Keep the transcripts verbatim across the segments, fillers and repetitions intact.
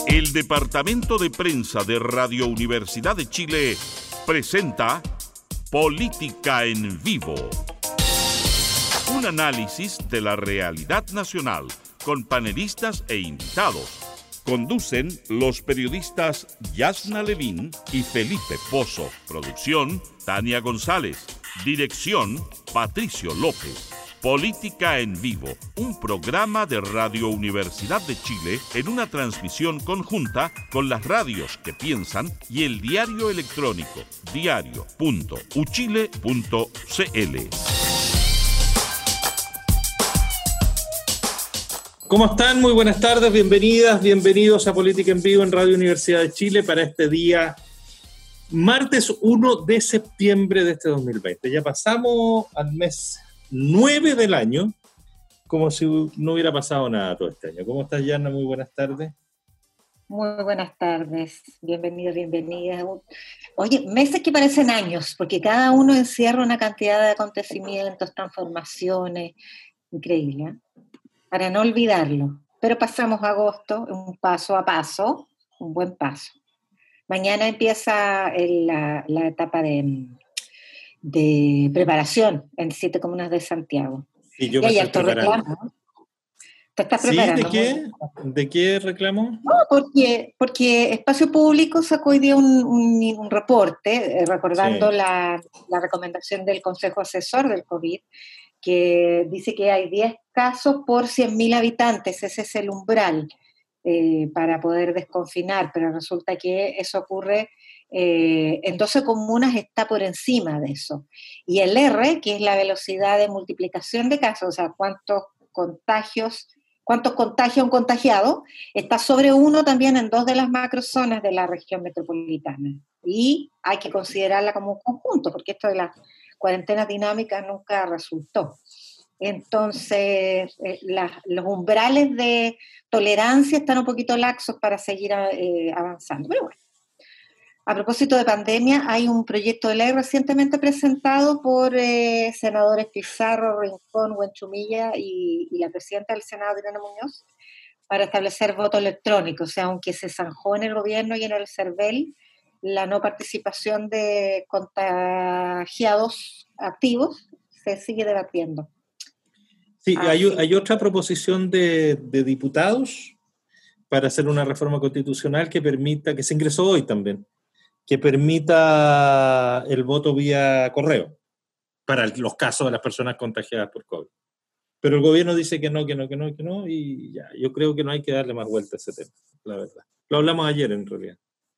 El Departamento de Prensa de Radio Universidad de Chile presenta Política en Vivo. Un análisis de la realidad nacional con panelistas e invitados. Conducen los periodistas Yasna Levín y Felipe Pozo. Producción, Tania González. Dirección, Patricio López. Política en Vivo, un programa de Radio Universidad de Chile en una transmisión conjunta con las radios que piensan y el diario electrónico diario punto u chile punto c l. ¿Cómo están? Muy buenas tardes, bienvenidas, bienvenidos a Política en Vivo en Radio Universidad de Chile para este día martes primero de septiembre de este dos mil veinte. Ya pasamos al mes nueve del año, como si no hubiera pasado nada todo este año. ¿Cómo estás, Yana? Muy buenas tardes. Muy buenas tardes, bienvenidos, bienvenidas. Oye, meses que parecen años, porque cada uno encierra una cantidad de acontecimientos, transformaciones, increíble, ¿eh? Para no olvidarlo. Pero pasamos agosto, un paso a paso, un buen paso. Mañana empieza el, la, la etapa de... de preparación en siete comunas de Santiago. Y yo y hay alto reclamo. ¿Te estás preparando? ¿Sí? ¿De qué? ¿De qué reclamo? No, porque, porque Espacio Público sacó hoy día un, un, un reporte eh, recordando sí. la, la recomendación del Consejo Asesor del COVID, que dice que hay diez casos por cien mil habitantes, ese es el umbral eh, para poder desconfinar, pero resulta que eso ocurre Eh, en doce comunas, está por encima de eso. Y el R, que es la velocidad de multiplicación de casos, o sea, cuántos contagios, cuántos contagia un contagiado, está sobre uno también en dos de las macrozonas de la región metropolitana. Y hay que considerarla como un conjunto, porque esto de las cuarentenas dinámicas nunca resultó. Entonces, eh, la, los umbrales de tolerancia están un poquito laxos para seguir eh, avanzando. Pero bueno. A propósito de pandemia, hay un proyecto de ley recientemente presentado por eh, senadores Pizarro, Rincón, Huenchumilla y, y la presidenta del Senado, Irene Muñoz, para establecer voto electrónico. O sea, aunque se zanjó en el gobierno y en el CERVEL la no participación de contagiados activos, se sigue debatiendo. Sí, hay, hay otra proposición de, de diputados para hacer una reforma constitucional que permita, que se ingresó hoy también, que permita el voto vía correo para los casos de las personas contagiadas por COVID. Pero el gobierno dice que no, que no, que no, que no, y ya, yo creo que no hay que darle más vuelta a ese tema, la verdad. Lo hablamos ayer, en realidad.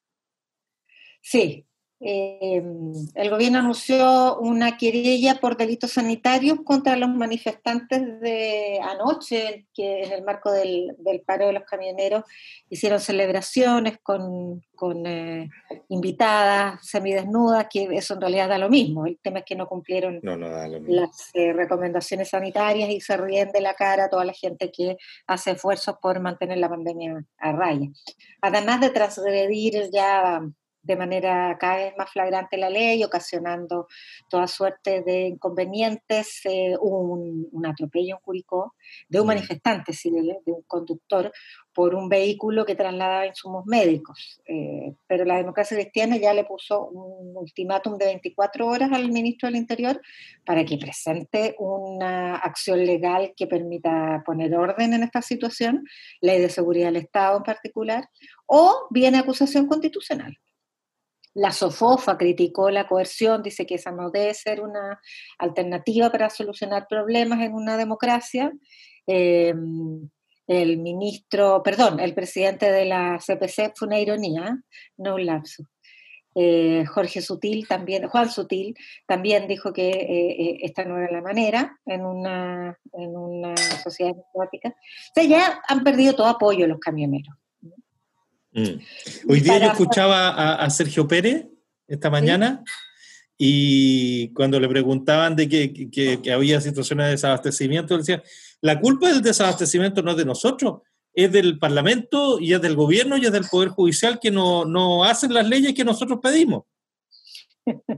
Sí. Eh, el gobierno anunció una querella por delitos sanitarios contra los manifestantes de anoche, que en el marco del, del paro de los camioneros hicieron celebraciones con, con eh, invitadas semidesnudas, que eso en realidad da lo mismo. El tema es que no cumplieron no, no da lo mismo. las eh, recomendaciones sanitarias y se ríen de la cara a toda la gente que hace esfuerzos por mantener la pandemia a raya. Además de transgredir ya de manera cada vez más flagrante la ley, ocasionando toda suerte de inconvenientes, eh, un, un atropello en Curicó de un manifestante civil, de un conductor, por un vehículo que trasladaba insumos médicos. Eh, pero la Democracia Cristiana ya le puso un ultimátum de veinticuatro horas al ministro del Interior para que presente una acción legal que permita poner orden en esta situación, ley de seguridad del Estado en particular, o bien acusación constitucional. La SOFOFA criticó la coerción, dice que esa no debe ser una alternativa para solucionar problemas en una democracia. Eh, el ministro, perdón, el presidente de la C P C, fue una ironía, no un lapsus. Eh, Jorge Sutil también, Juan Sutil también dijo que eh, esta no era la manera en una, en una sociedad democrática. O sea, ya han perdido todo apoyo los camioneros. Mm. Hoy día yo escuchaba a, a Sergio Pérez esta mañana, ¿sí? Y cuando le preguntaban de que, que, que había situaciones de desabastecimiento, él decía, la culpa del desabastecimiento no es de nosotros, es del Parlamento y es del gobierno y es del Poder Judicial que no, no hacen las leyes que nosotros pedimos.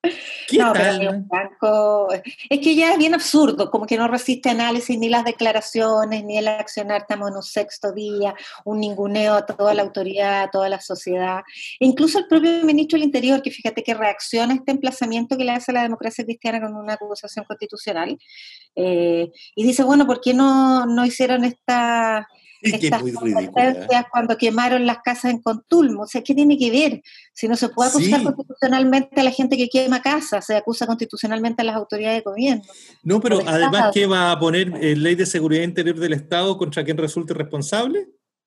¿Qué no, tal? Pero el banco, es que ya es bien absurdo, como que no resiste análisis ni las declaraciones, ni el accionar, estamos en un sexto día, un ninguneo a toda la autoridad, a toda la sociedad, e incluso el propio ministro del Interior, que fíjate que reacciona a este emplazamiento que le hace la democracia cristiana con una acusación constitucional, eh, y dice, bueno, ¿por qué no, no hicieron esta... Es que es estas muy ridículo. competencias cuando quemaron las casas en Contulmo? O sea, ¿qué tiene que ver? Si no se puede acusar Sí. constitucionalmente a la gente que quema casas, se acusa constitucionalmente a las autoridades de gobierno. No, pero O de además, Estado. ¿qué va a poner eh, ley de seguridad interior del Estado contra quien resulte responsable?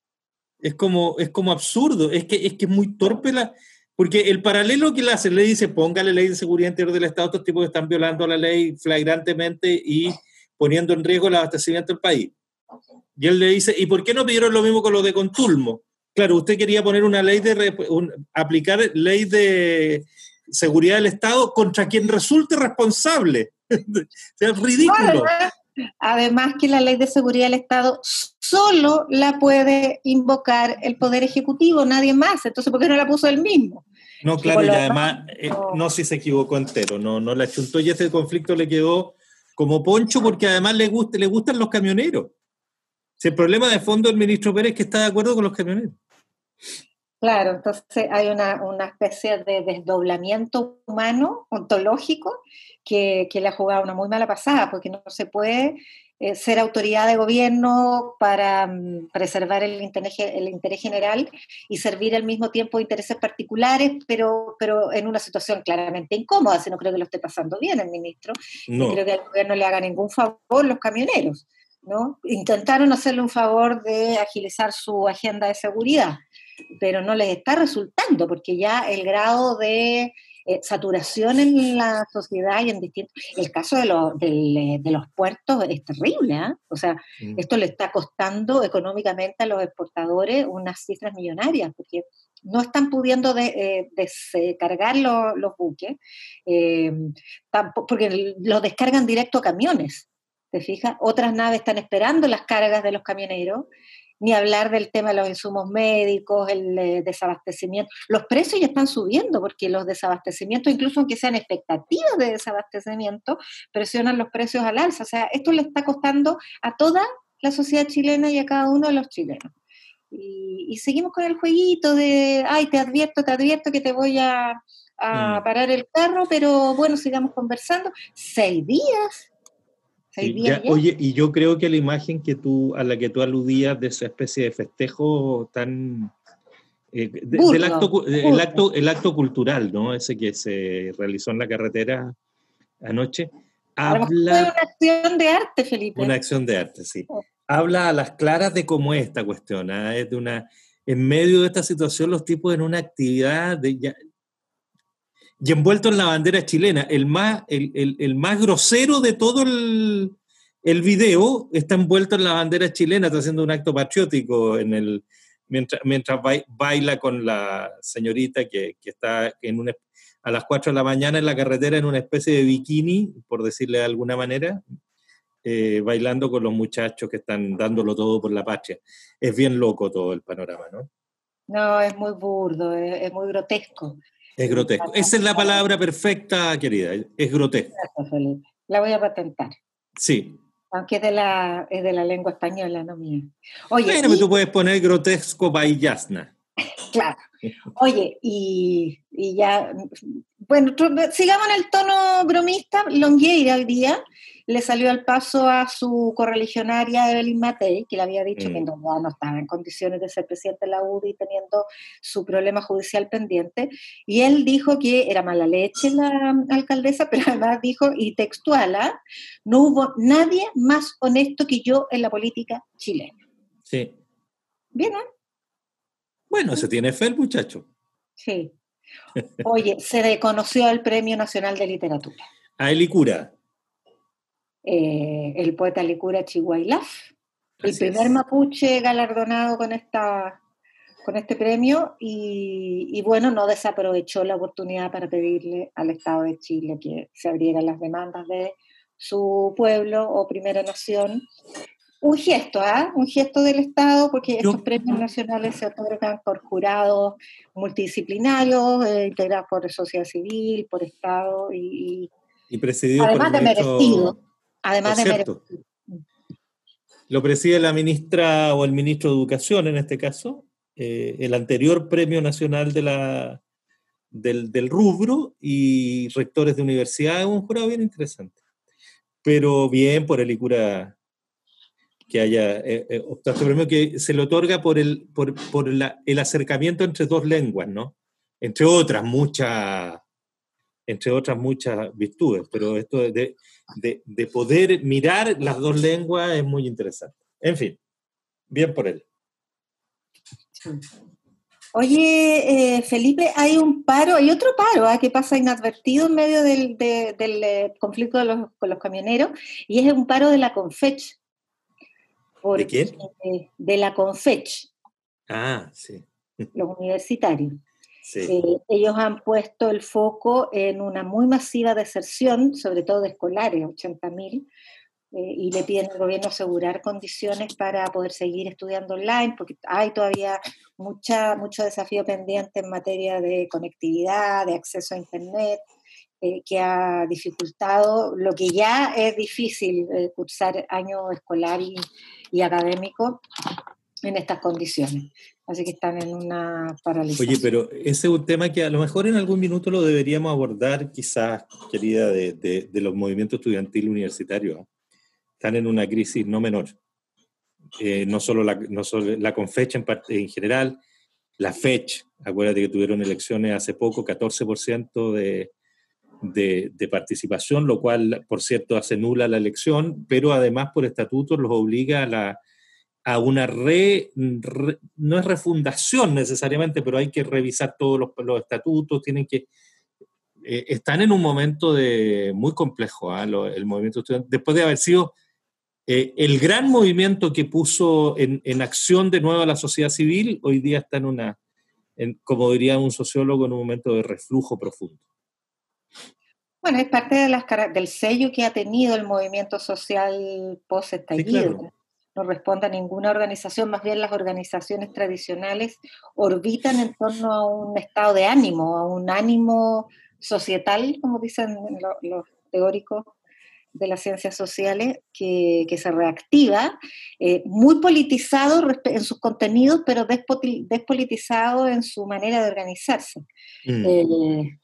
Es como, es como absurdo, es que, es que es muy torpe la... Porque el paralelo que le hace, le dice, póngale ley de seguridad interior del Estado a estos tipos que están violando la ley flagrantemente y poniendo en riesgo el abastecimiento del país. Y él le dice, ¿y por qué no pidieron lo mismo con lo de Contulmo? Claro, usted quería poner una ley de, un, aplicar ley de seguridad del Estado contra quien resulte responsable. O sea, es ridículo. Además, además que la ley de seguridad del Estado solo la puede invocar el Poder Ejecutivo, nadie más. Entonces, ¿por qué no la puso él mismo? No, claro, y además, eh, no, si se equivocó entero, no, no la chuntó y este conflicto le quedó como poncho porque además le, gusta, le gustan los camioneros. Si el problema de fondo del ministro Pérez es que está de acuerdo con los camioneros. Claro, entonces hay una, una especie de desdoblamiento humano, ontológico, que, que le ha jugado una muy mala pasada, porque no se puede eh, ser autoridad de gobierno para um, preservar el interés, el interés general y servir al mismo tiempo intereses particulares, pero, pero en una situación claramente incómoda, si no creo que lo esté pasando bien el ministro, no. y creo que al gobierno le haga ningún favor los camioneros, ¿no? Intentaron hacerle un favor de agilizar su agenda de seguridad, pero no les está resultando, porque ya el grado de eh, saturación en la sociedad y en distintos... El caso de, lo, de, de los puertos es terrible, ¿eh? O sea, mm. esto le está costando económicamente a los exportadores unas cifras millonarias, porque no están pudiendo de, eh, descargar los, los buques, eh, tampoco, porque los descargan directo a camiones, ¿te fijas? Otras naves están esperando las cargas de los camioneros, ni hablar del tema de los insumos médicos, el eh, desabastecimiento. Los precios ya están subiendo porque los desabastecimientos, incluso aunque sean expectativas de desabastecimiento, presionan los precios al alza. O sea, esto le está costando a toda la sociedad chilena y a cada uno de los chilenos. Y, y seguimos con el jueguito de, ay, te advierto, te advierto que te voy a, a mm. parar el carro, pero bueno, sigamos conversando. Seis días. Sí, ya, oye, y yo creo que la imagen que tú, a la que tú aludías de esa especie de festejo tan... Eh, de, burdo, del acto, el, acto, el acto cultural, ¿no? Ese que se realizó en la carretera anoche. Habla, fue una acción de arte, Felipe. Una acción de arte, sí. Habla a las claras de cómo es esta cuestión. ¿eh? Es de una, en medio de esta situación, los tipos en una actividad de... Ya, y envuelto en la bandera chilena, el más, el, el, el más grosero de todo el, el video está envuelto en la bandera chilena, está haciendo un acto patriótico en el, mientras, mientras baila con la señorita que, que está en una, a las cuatro de la mañana en la carretera en una especie de bikini, por decirle de alguna manera, eh, bailando con los muchachos que están dándolo todo por la patria. Es bien loco todo el panorama, ¿no? No, es muy burdo, es, es muy grotesco. Es grotesco. Esa es la palabra perfecta, querida. Es grotesco. Gracias, Felipe. La voy a patentar. Sí. Aunque es de la, es de la lengua española, no mía. Oye, bueno, y... tú puedes poner grotesco baillasna. Claro. Oye, y, y ya... Bueno, sigamos en el tono bromista. Longueira hoy día le salió al paso a su correligionaria Evelyn Matei, que le había dicho mm. que no, no estaba en condiciones de ser presidente de la U D I teniendo su problema judicial pendiente, y él dijo que era mala leche la alcaldesa, pero además dijo, y textual, ¿eh? No hubo nadie más honesto que yo en la política chilena. Sí. Bien, ¿eh? Bueno, se tiene fe el muchacho. Sí. Oye, se reconoció el Premio Nacional de Literatura. A Elicura. Eh, el poeta Licura Chihuailaf, el Así primer es. mapuche galardonado con, esta, con este premio, y, y bueno, no desaprovechó la oportunidad para pedirle al Estado de Chile que se abrieran las demandas de su pueblo o primera nación un gesto, ¿ah? ¿eh? Un gesto del Estado, porque Yo, estos premios nacionales se otorgan por jurados multidisciplinarios, eh, integrados por sociedad civil, por Estado, y, y presidido por el además de merecido, ministro, por además de cierto, merecido. lo preside la ministra o el ministro de Educación en este caso, eh, el anterior premio nacional de la, del, del rubro y rectores de universidades, un jurado bien interesante. Pero bien por el ICURA que haya eh, eh, optado este premio, que se le otorga por, el, por, por la, el acercamiento entre dos lenguas, ¿no? Entre otras muchas, entre otras muchas virtudes, pero esto de, de, de poder mirar las dos lenguas es muy interesante. En fin, bien por él. Sí. Oye, eh, Felipe, hay un paro, hay otro paro ¿eh? que pasa inadvertido en medio del, de, del eh, conflicto de los, con los camioneros, y es un paro de la Confech. Porque, ¿De quién? eh, de la Confech. Ah, sí. Los universitarios. Sí. Eh, ellos han puesto el foco en una muy masiva deserción, sobre todo de escolares, ochenta mil, eh, y le piden al gobierno asegurar condiciones para poder seguir estudiando online, porque hay todavía mucha, mucho desafío pendiente en materia de conectividad, de acceso a Internet, eh, que ha dificultado lo que ya es difícil eh, cursar año escolar y, y académico en estas condiciones. Así que están en una paralización. Oye, pero ese es un tema que a lo mejor en algún minuto lo deberíamos abordar, quizás, querida, de, de, de los movimientos estudiantiles universitarios. Están en una crisis no menor. Eh, no solo la, no solo la Confech en, en general, la Fech, acuérdate que tuvieron elecciones hace poco, catorce por ciento de, de, de participación, lo cual, por cierto, hace nula la elección, pero además por estatutos los obliga a la a una re, re, no es refundación necesariamente, pero hay que revisar todos los, los estatutos, tienen que, eh, están en un momento de, muy complejo, ¿eh? Lo, el movimiento estudiantil, después de haber sido eh, el gran movimiento que puso en, en acción de nuevo a la sociedad civil, hoy día está en una, en, como diría un sociólogo, en un momento de reflujo profundo. Bueno, es parte de las, del sello que ha tenido el movimiento social post-estallido. Sí, claro. No responde a ninguna organización, más bien las organizaciones tradicionales orbitan en torno a un estado de ánimo, a un ánimo societal, como dicen los, los teóricos de las ciencias sociales, que, que se reactiva, eh, muy politizado en sus contenidos, pero despolitizado en su manera de organizarse. Mm. Eh,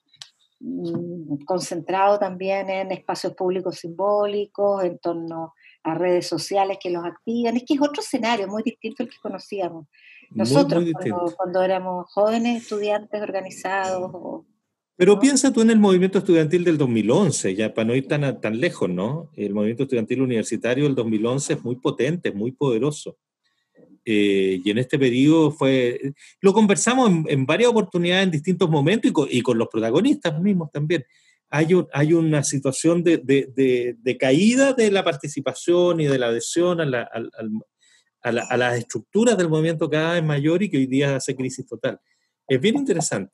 concentrado también en espacios públicos simbólicos, en torno a redes sociales que los activan. Es que es otro escenario muy distinto al que conocíamos nosotros muy, muy cuando, cuando éramos jóvenes estudiantes organizados. O, Pero ¿no? Piensa tú en el movimiento estudiantil del dos mil once, ya para no ir tan, tan lejos, ¿no? El movimiento estudiantil universitario del dos mil once es muy potente, es muy poderoso. Eh, y en este periodo fue, lo conversamos en, en varias oportunidades en distintos momentos y con, y con los protagonistas mismos también. Hay, un, hay una situación de, de, de, de caída de la participación y de la adhesión a, la, a, a, la, a las estructuras del movimiento cada vez mayor y que hoy día hace crisis total. Es bien interesante.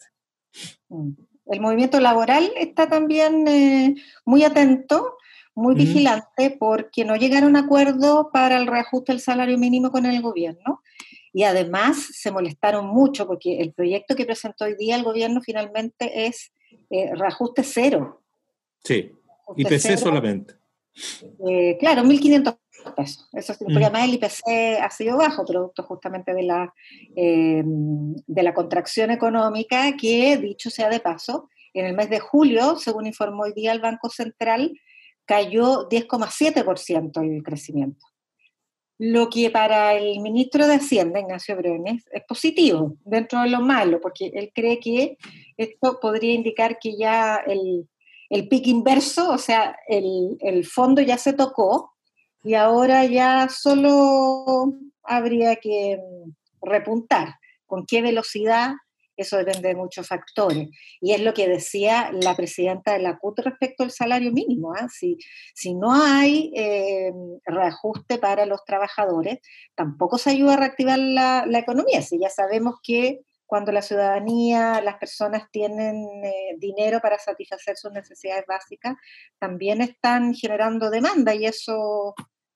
El movimiento laboral está también eh, muy atento, muy mm. vigilante, porque no llegaron a acuerdo para el reajuste del salario mínimo con el gobierno. Y además se molestaron mucho porque el proyecto que presentó hoy día el gobierno finalmente es eh, reajuste cero. Sí, I P C solamente. Eh, claro, mil quinientos pesos. Eso sí, mm. porque además el I P C ha sido bajo, producto justamente de la, eh, de la contracción económica que, dicho sea de paso, en el mes de julio, según informó hoy día el Banco Central, cayó diez coma siete por ciento el crecimiento. Lo que para el ministro de Hacienda, Ignacio Briones, es positivo dentro de lo malo, porque él cree que esto podría indicar que ya el, el pico inverso, o sea, el, el fondo ya se tocó y ahora ya solo habría que repuntar. ¿Con qué velocidad? Eso depende de muchos factores. Y es lo que decía la presidenta de la C U T respecto al salario mínimo. ¿eh? Si, si no hay eh, reajuste para los trabajadores, tampoco se ayuda a reactivar la, la economía. Si ya sabemos que cuando la ciudadanía, las personas tienen eh, dinero para satisfacer sus necesidades básicas, también están generando demanda y eso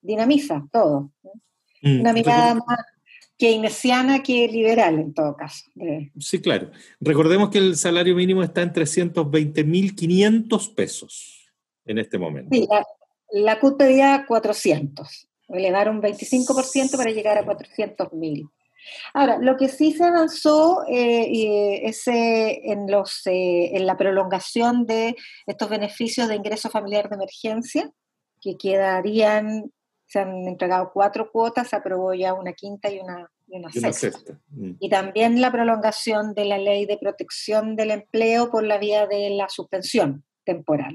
dinamiza todo. Mm, Una mirada más keynesiana que liberal en todo caso. Sí, claro. Recordemos que el salario mínimo está en trescientos veinte mil quinientos pesos en este momento. Sí, la, la C U T pedía cuatrocientos, elevar un veinticinco por ciento para llegar a cuatrocientos mil. Ahora, lo que sí se avanzó eh, eh, es eh, en, los, eh, en la prolongación de estos beneficios de ingreso familiar de emergencia, que quedarían, se han entregado cuatro cuotas, se aprobó ya una quinta y una, y una, y una sexta. sexta. Mm. Y también la prolongación de la ley de protección del empleo por la vía de la suspensión temporal.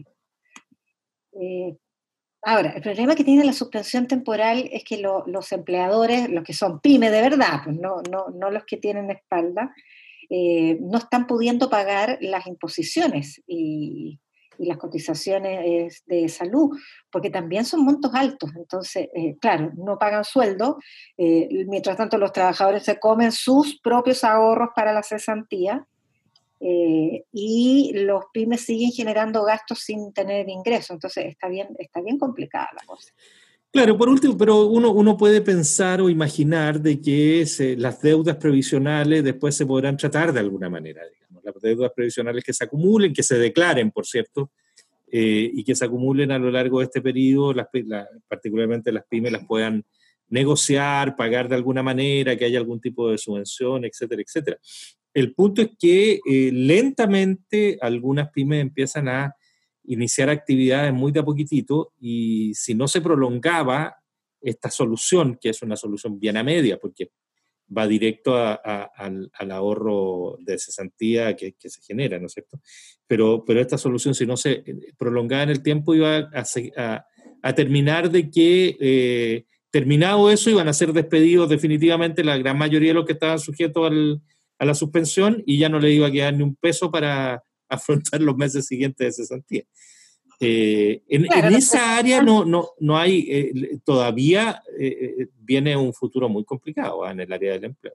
Eh, Ahora, el problema que tiene la suspensión temporal es que lo, los empleadores, los que son pymes de verdad, pues no, no, no los que tienen espalda, eh, no están pudiendo pagar las imposiciones y, y las cotizaciones de salud, porque también son montos altos. Entonces, eh, claro, no pagan sueldo, eh, mientras tanto los trabajadores se comen sus propios ahorros para la cesantía, Eh, y los pymes siguen generando gastos sin tener ingresos, entonces está bien, está bien complicada la cosa. Claro, por último, pero uno, uno puede pensar o imaginar de que se, las deudas previsionales después se podrán tratar de alguna manera, digamos, las deudas previsionales que se acumulen, que se declaren, por cierto, eh, y que se acumulen a lo largo de este periodo, las, la, particularmente las pymes las puedan negociar, pagar de alguna manera, que haya algún tipo de subvención, etcétera, etcétera. El punto es que eh, lentamente algunas pymes empiezan a iniciar actividades muy de a poquitito y si no se prolongaba esta solución, que es una solución bien a media, porque va directo a, a, al, al ahorro de cesantía que, que se genera, ¿no es cierto? Pero, pero esta solución, si no se prolongaba en el tiempo, iba a, a, a terminar de que, eh, terminado eso, iban a ser despedidos definitivamente la gran mayoría de los que estaban sujetos al a la suspensión y ya no le iba a quedar ni un peso para afrontar los meses siguientes de cesantía. Eh, en, claro, en esa área no, no, no hay, eh, todavía eh, viene un futuro muy complicado ¿eh? en el área del empleo.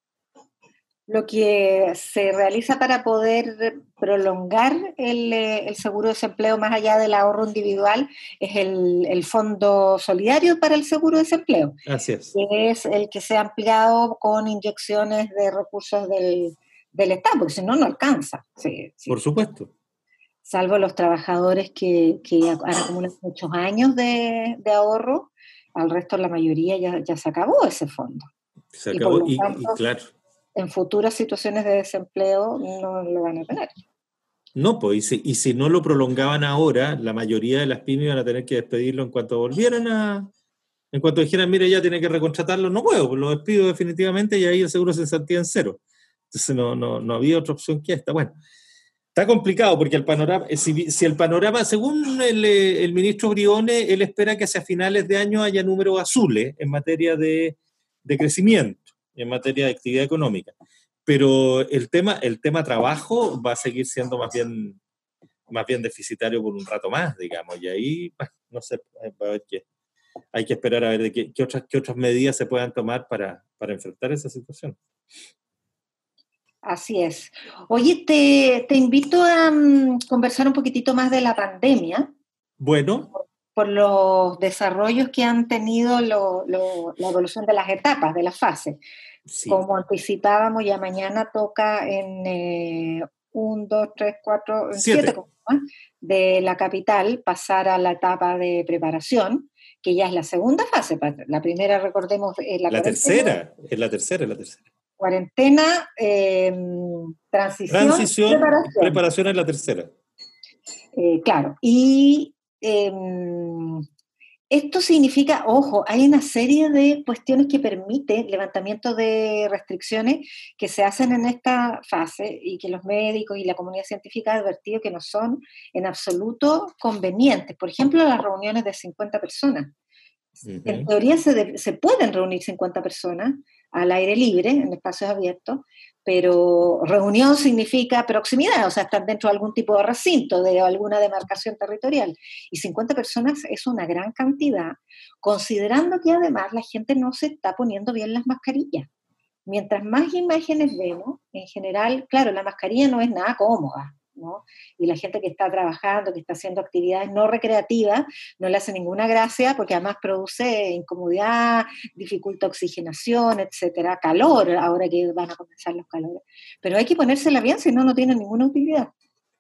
Lo que se realiza para poder prolongar el, el seguro de desempleo más allá del ahorro individual es el, el Fondo Solidario para el Seguro de Desempleo. Así es. Que es el que se ha ampliado con inyecciones de recursos del, del Estado, porque si no, no alcanza. Sí, sí. Por supuesto. Salvo los trabajadores que, que han acumulado muchos años de, de ahorro, al resto la mayoría ya, ya se acabó ese fondo. Se acabó y, y, tanto, y claro. En futuras situaciones de desempleo no lo van a tener. No, pues, y si, y si no lo prolongaban ahora, la mayoría de las pymes iban a tener que despedirlo en cuanto volvieran a... En cuanto dijeran, mire, ya tiene que recontratarlo, no puedo, pues lo despido definitivamente y ahí el seguro se sentía en cero. Entonces no, no, no había otra opción que esta. Bueno, está complicado porque el panorama, si, si el panorama, según el, el ministro Briones, él espera que hacia finales de año haya números azules en materia de, de crecimiento, en materia de actividad económica. Pero el tema, el tema trabajo va a seguir siendo más bien, más bien deficitario por un rato más, digamos, y ahí, bueno, no sé, va a haber que, hay que esperar a ver de qué, qué, otras, qué otras medidas se puedan tomar para, para enfrentar esa situación. Así es. Oye, te, te invito a um, conversar un poquitito más de la pandemia. Bueno. Por, por los desarrollos que han tenido lo, lo, la evolución de las etapas, de las fases. Sí. Como anticipábamos, ya mañana toca en eh, uno, dos, tres, cuatro, siete de la capital pasar a la etapa de preparación, que ya es la segunda fase. La primera, recordemos, es la, la tercera. Es la tercera, es la tercera. Cuarentena, eh, transición, transición preparación. preparación es la tercera. Eh, claro, y eh, esto significa, ojo, hay una serie de cuestiones que permiten levantamiento de restricciones que se hacen en esta fase y que los médicos y la comunidad científica han advertido que no son en absoluto convenientes. Por ejemplo, las reuniones de cincuenta personas. Uh-huh. En teoría se, de, se pueden reunir cincuenta personas al aire libre, en espacios abiertos, pero reunión significa proximidad, o sea, están dentro de algún tipo de recinto, de alguna demarcación territorial, y cincuenta personas es una gran cantidad, considerando que además la gente no se está poniendo bien las mascarillas. Mientras más imágenes vemos, en general, claro, la mascarilla no es nada cómoda, ¿no? Y la gente que está trabajando, que está haciendo actividades no recreativas, no le hace ninguna gracia porque además produce incomodidad, dificulta oxigenación, etcétera, calor, ahora que van a comenzar los calores. Pero hay que ponérsela bien, si no, no tiene ninguna utilidad.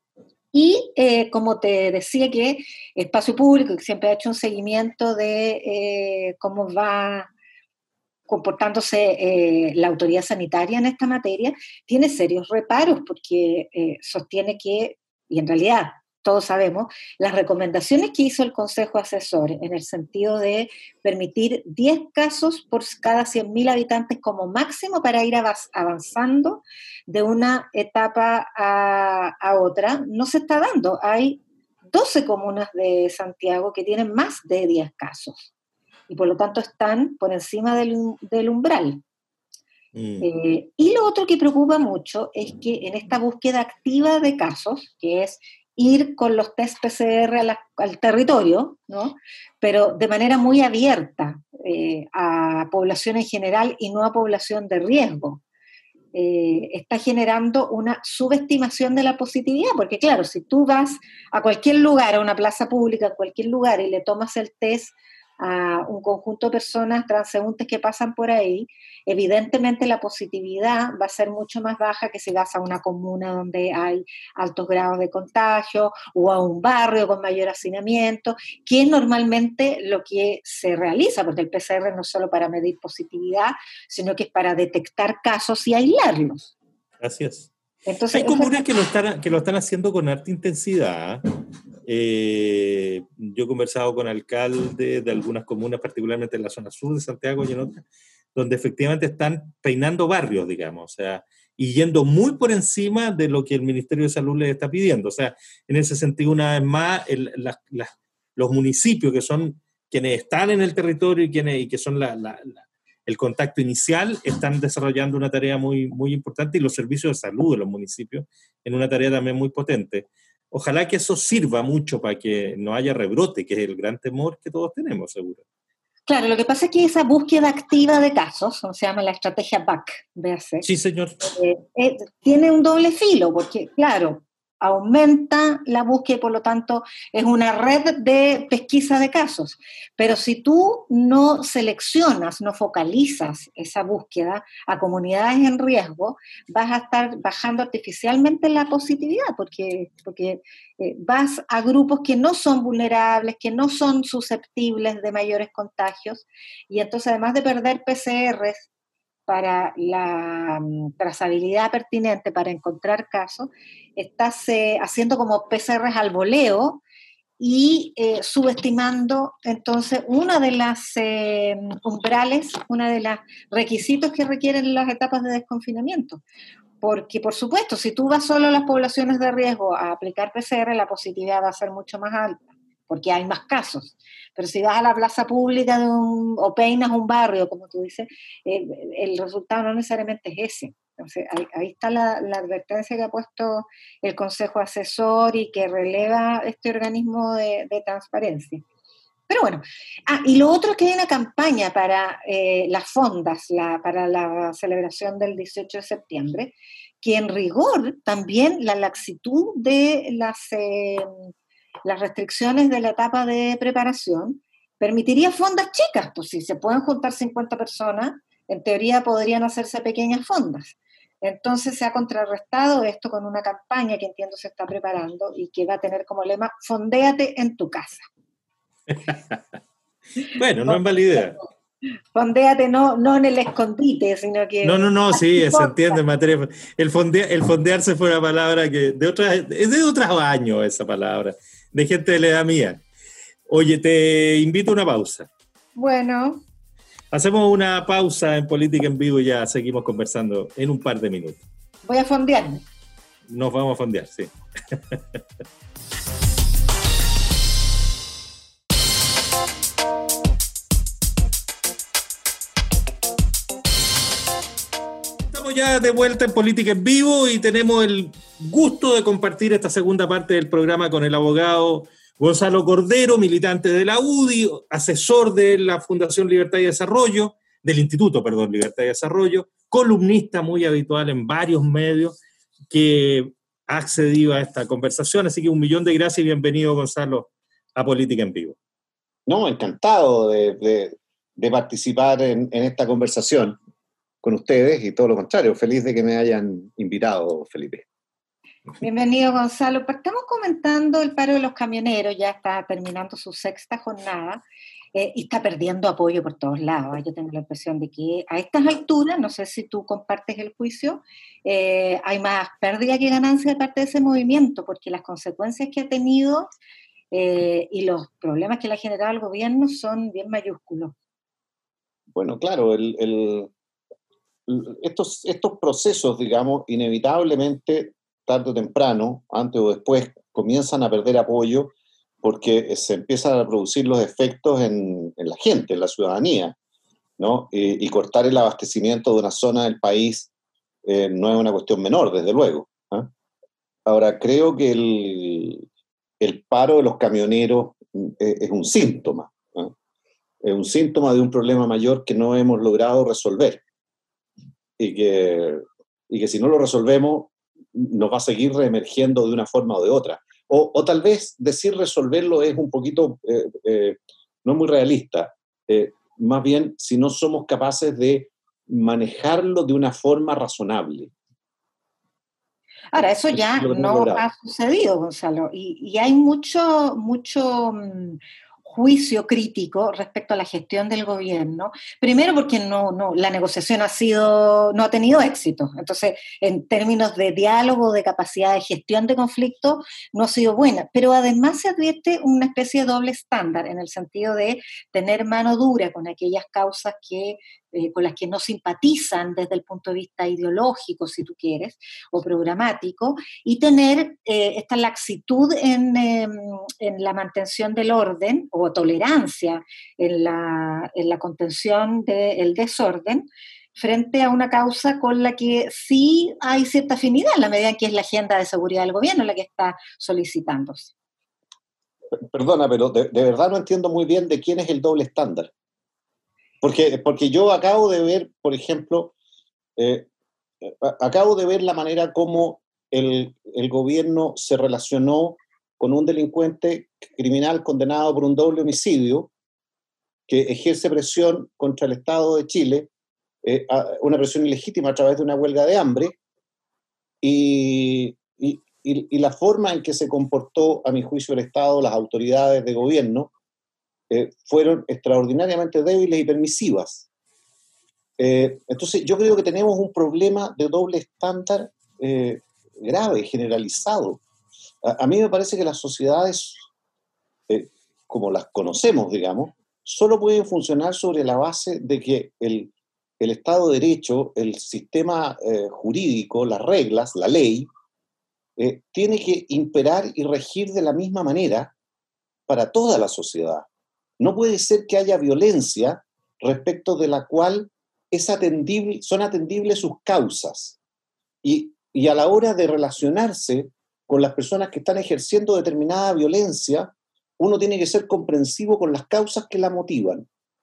Y eh, como te decía que Espacio Público, que siempre ha hecho un seguimiento de eh, cómo va comportándose eh, la autoridad sanitaria en esta materia, tiene serios reparos porque eh, sostiene que, y en realidad todos sabemos, las recomendaciones que hizo el Consejo Asesor en el sentido de permitir diez casos por cada cien mil habitantes como máximo para ir avanzando de una etapa a, a otra, no se está dando. Hay doce comunas de Santiago que tienen más de diez casos y por lo tanto están por encima del, del umbral. Mm. Eh, y lo otro que preocupa mucho es que en esta búsqueda activa de casos, que es ir con los test P C R a la, al territorio, ¿no? Pero de manera muy abierta eh, a población en general y no a población de riesgo, eh, está generando una subestimación de la positividad, porque claro, si tú vas a cualquier lugar, a una plaza pública, a cualquier lugar y le tomas el test a un conjunto de personas transeúntes que pasan por ahí, evidentemente la positividad va a ser mucho más baja que si vas a una comuna donde hay altos grados de contagio o a un barrio con mayor hacinamiento, que es normalmente lo que se realiza, porque el P C R no es solo para medir positividad, sino que es para detectar casos y aislarlos. Gracias. Entonces, hay comunas que lo están, que lo están haciendo con harta intensidad. Eh, yo he conversado con alcaldes de algunas comunas, particularmente en la zona sur de Santiago y en otras, donde efectivamente están peinando barrios, digamos, o sea, y yendo muy por encima de lo que el Ministerio de Salud les está pidiendo. O sea, en ese sentido, una vez más, el, la, la, los municipios que son quienes están en el territorio y, quienes, y que son la, la, la el contacto inicial, están desarrollando una tarea muy, muy importante y los servicios de salud de los municipios en una tarea también muy potente. Ojalá que eso sirva mucho para que no haya rebrote, que es el gran temor que todos tenemos, seguro. Claro, lo que pasa es que esa búsqueda activa de casos, como se llama la estrategia B A C, B A C, sí, señor. Eh, eh, tiene un doble filo, porque claro, aumenta la búsqueda y por lo tanto es una red de pesquisa de casos. Pero si tú no seleccionas, no focalizas esa búsqueda a comunidades en riesgo, vas a estar bajando artificialmente la positividad, porque, porque eh, vas a grupos que no son vulnerables, que no son susceptibles de mayores contagios, y entonces además de perder P C Rs para la um, trazabilidad pertinente para encontrar casos, estás eh, haciendo como P C Rs al voleo y eh, subestimando entonces una de las eh, umbrales, una de los requisitos que requieren las etapas de desconfinamiento. Porque, por supuesto, si tú vas solo a las poblaciones de riesgo a aplicar P C R, la positividad va a ser mucho más alta, porque hay más casos. Pero si vas a la plaza pública de un, o peinas un barrio, como tú dices, eh, el resultado no necesariamente es ese. Entonces, ahí, ahí está la, la advertencia que ha puesto el Consejo Asesor y que releva este organismo de, de transparencia. Pero bueno, ah, y lo otro es que hay una campaña para eh, las fondas, la, para la celebración del dieciocho de septiembre, que en rigor también la laxitud de las... Eh, las restricciones de la etapa de preparación, permitiría fondas chicas, pues si se pueden juntar cincuenta personas, en teoría podrían hacerse pequeñas fondas. Entonces se ha contrarrestado esto con una campaña que entiendo se está preparando y que va a tener como lema, fondéate en tu casa. Bueno, no es mala idea. Fondéate no, no en el escondite, sino que... No, no, no, sí, se entiende en materia. El, fondea, el fondearse fue una palabra que de otras, es de otros años esa palabra, de gente de la edad mía. Oye, te invito a una pausa. Bueno. Hacemos una pausa en Política en Vivo y ya seguimos conversando en un par de minutos. Voy a fondearme. Nos vamos a fondear, sí. Ya de vuelta en Política en Vivo y tenemos el gusto de compartir esta segunda parte del programa con el abogado Gonzalo Cordero, militante de la U D I, asesor de la Fundación Libertad y Desarrollo, del Instituto, perdón, Libertad y Desarrollo, columnista muy habitual en varios medios, que ha accedido a esta conversación. Así que un millón de gracias y bienvenido, Gonzalo, a Política en Vivo. No, encantado de, de, de participar en, en esta conversación con ustedes y todo lo contrario, feliz de que me hayan invitado, Felipe. Bienvenido, Gonzalo. Estamos comentando el paro de los camioneros, ya está terminando su sexta jornada eh, y está perdiendo apoyo por todos lados. Yo tengo la impresión de que a estas alturas, no sé si tú compartes el juicio, eh, hay más pérdida que ganancia de parte de ese movimiento, porque las consecuencias que ha tenido eh, y los problemas que le ha generado al gobierno son bien mayúsculos. Bueno, claro, el, el, estos, estos procesos, digamos, inevitablemente tarde o temprano, antes o después, comienzan a perder apoyo porque se empiezan a producir los efectos en, en la gente, en la ciudadanía, ¿no? Y, y cortar el abastecimiento de una zona del país eh, no es una cuestión menor, desde luego, ¿eh? Ahora, creo que el, el paro de los camioneros es, es un síntoma, ¿eh? Es un síntoma de un problema mayor que no hemos logrado resolver y que, y que si no lo resolvemos nos va a seguir reemergiendo de una forma o de otra. O, o tal vez decir resolverlo es un poquito, eh, eh, no muy realista. Eh, más bien, si no somos capaces de manejarlo de una forma razonable. Ahora, eso ya no ha sucedido, Gonzalo, y, y hay mucho, mucho um, juicio crítico respecto a la gestión del gobierno. Primero porque no, no, la negociación ha sido, no ha tenido éxito. Entonces, en términos de diálogo, de capacidad de gestión de conflicto, no ha sido buena. Pero además se advierte una especie de doble estándar, en el sentido de tener mano dura con aquellas causas que Eh, con las que no simpatizan desde el punto de vista ideológico, si tú quieres, o programático, y tener eh, esta laxitud en, eh, en la mantención del orden o tolerancia en la, en la contención del desorden frente a una causa con la que sí hay cierta afinidad, en la medida en que es la agenda de seguridad del gobierno la que está solicitándose. Perdona, pero de, de verdad no entiendo muy bien de quién es el doble estándar. Porque, porque yo acabo de ver, por ejemplo, eh, acabo de ver la manera como el, el gobierno se relacionó con un delincuente criminal condenado por un doble homicidio que ejerce presión contra el Estado de Chile, eh, una presión ilegítima a través de una huelga de hambre, y, y, y, y la forma en que se comportó, a mi juicio, el Estado, las autoridades de gobierno, Eh, fueron extraordinariamente débiles y permisivas. Eh, entonces yo creo que tenemos un problema de doble estándar eh, grave, generalizado. A, a mí me parece que las sociedades, eh, como las conocemos, digamos, solo pueden funcionar sobre la base de que el, el Estado de Derecho, el sistema eh, jurídico, las reglas, la ley, eh, tiene que imperar y regir de la misma manera para toda la sociedad. No puede ser que haya violencia respecto de la cual es atendible, son atendibles sus causas. Y, y a la hora de relacionarse con las personas que están ejerciendo determinada violencia, uno tiene que ser comprensivo con las causas que la motivan.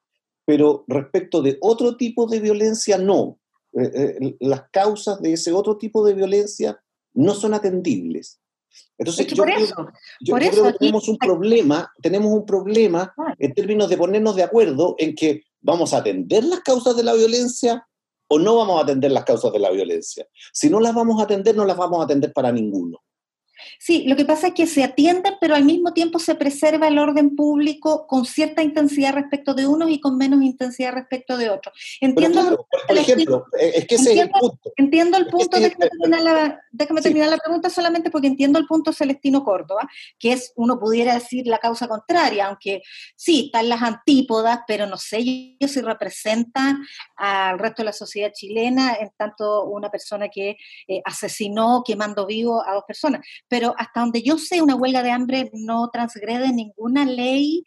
Pero respecto de otro tipo de violencia, no. Eh, eh, las causas de ese otro tipo de violencia no son atendibles. Entonces, es que yo, por creo, eso, yo, por yo eso creo que aquí, tenemos un problema, tenemos un problema en términos de ponernos de acuerdo en que vamos a atender las causas de la violencia o no vamos a atender las causas de la violencia. Si no las vamos a atender, no las vamos a atender para ninguno. Sí, lo que pasa es que se atienden, pero al mismo tiempo se preserva el orden público con cierta intensidad respecto de unos y con menos intensidad respecto de otros. Entiendo, pero claro, por, por ejemplo, es que ese entiendo, es el punto. Entiendo el punto, es déjame terminar, la, déjame sí. terminar la pregunta solamente porque entiendo el punto Celestino Córdoba, que es, uno pudiera decir, la causa contraria, aunque sí, están las antípodas, pero no sé yo si representan al resto de la sociedad chilena, en tanto una persona que eh, asesinó quemando vivo a dos personas. Pero hasta donde yo sé, una huelga de hambre no transgrede ninguna ley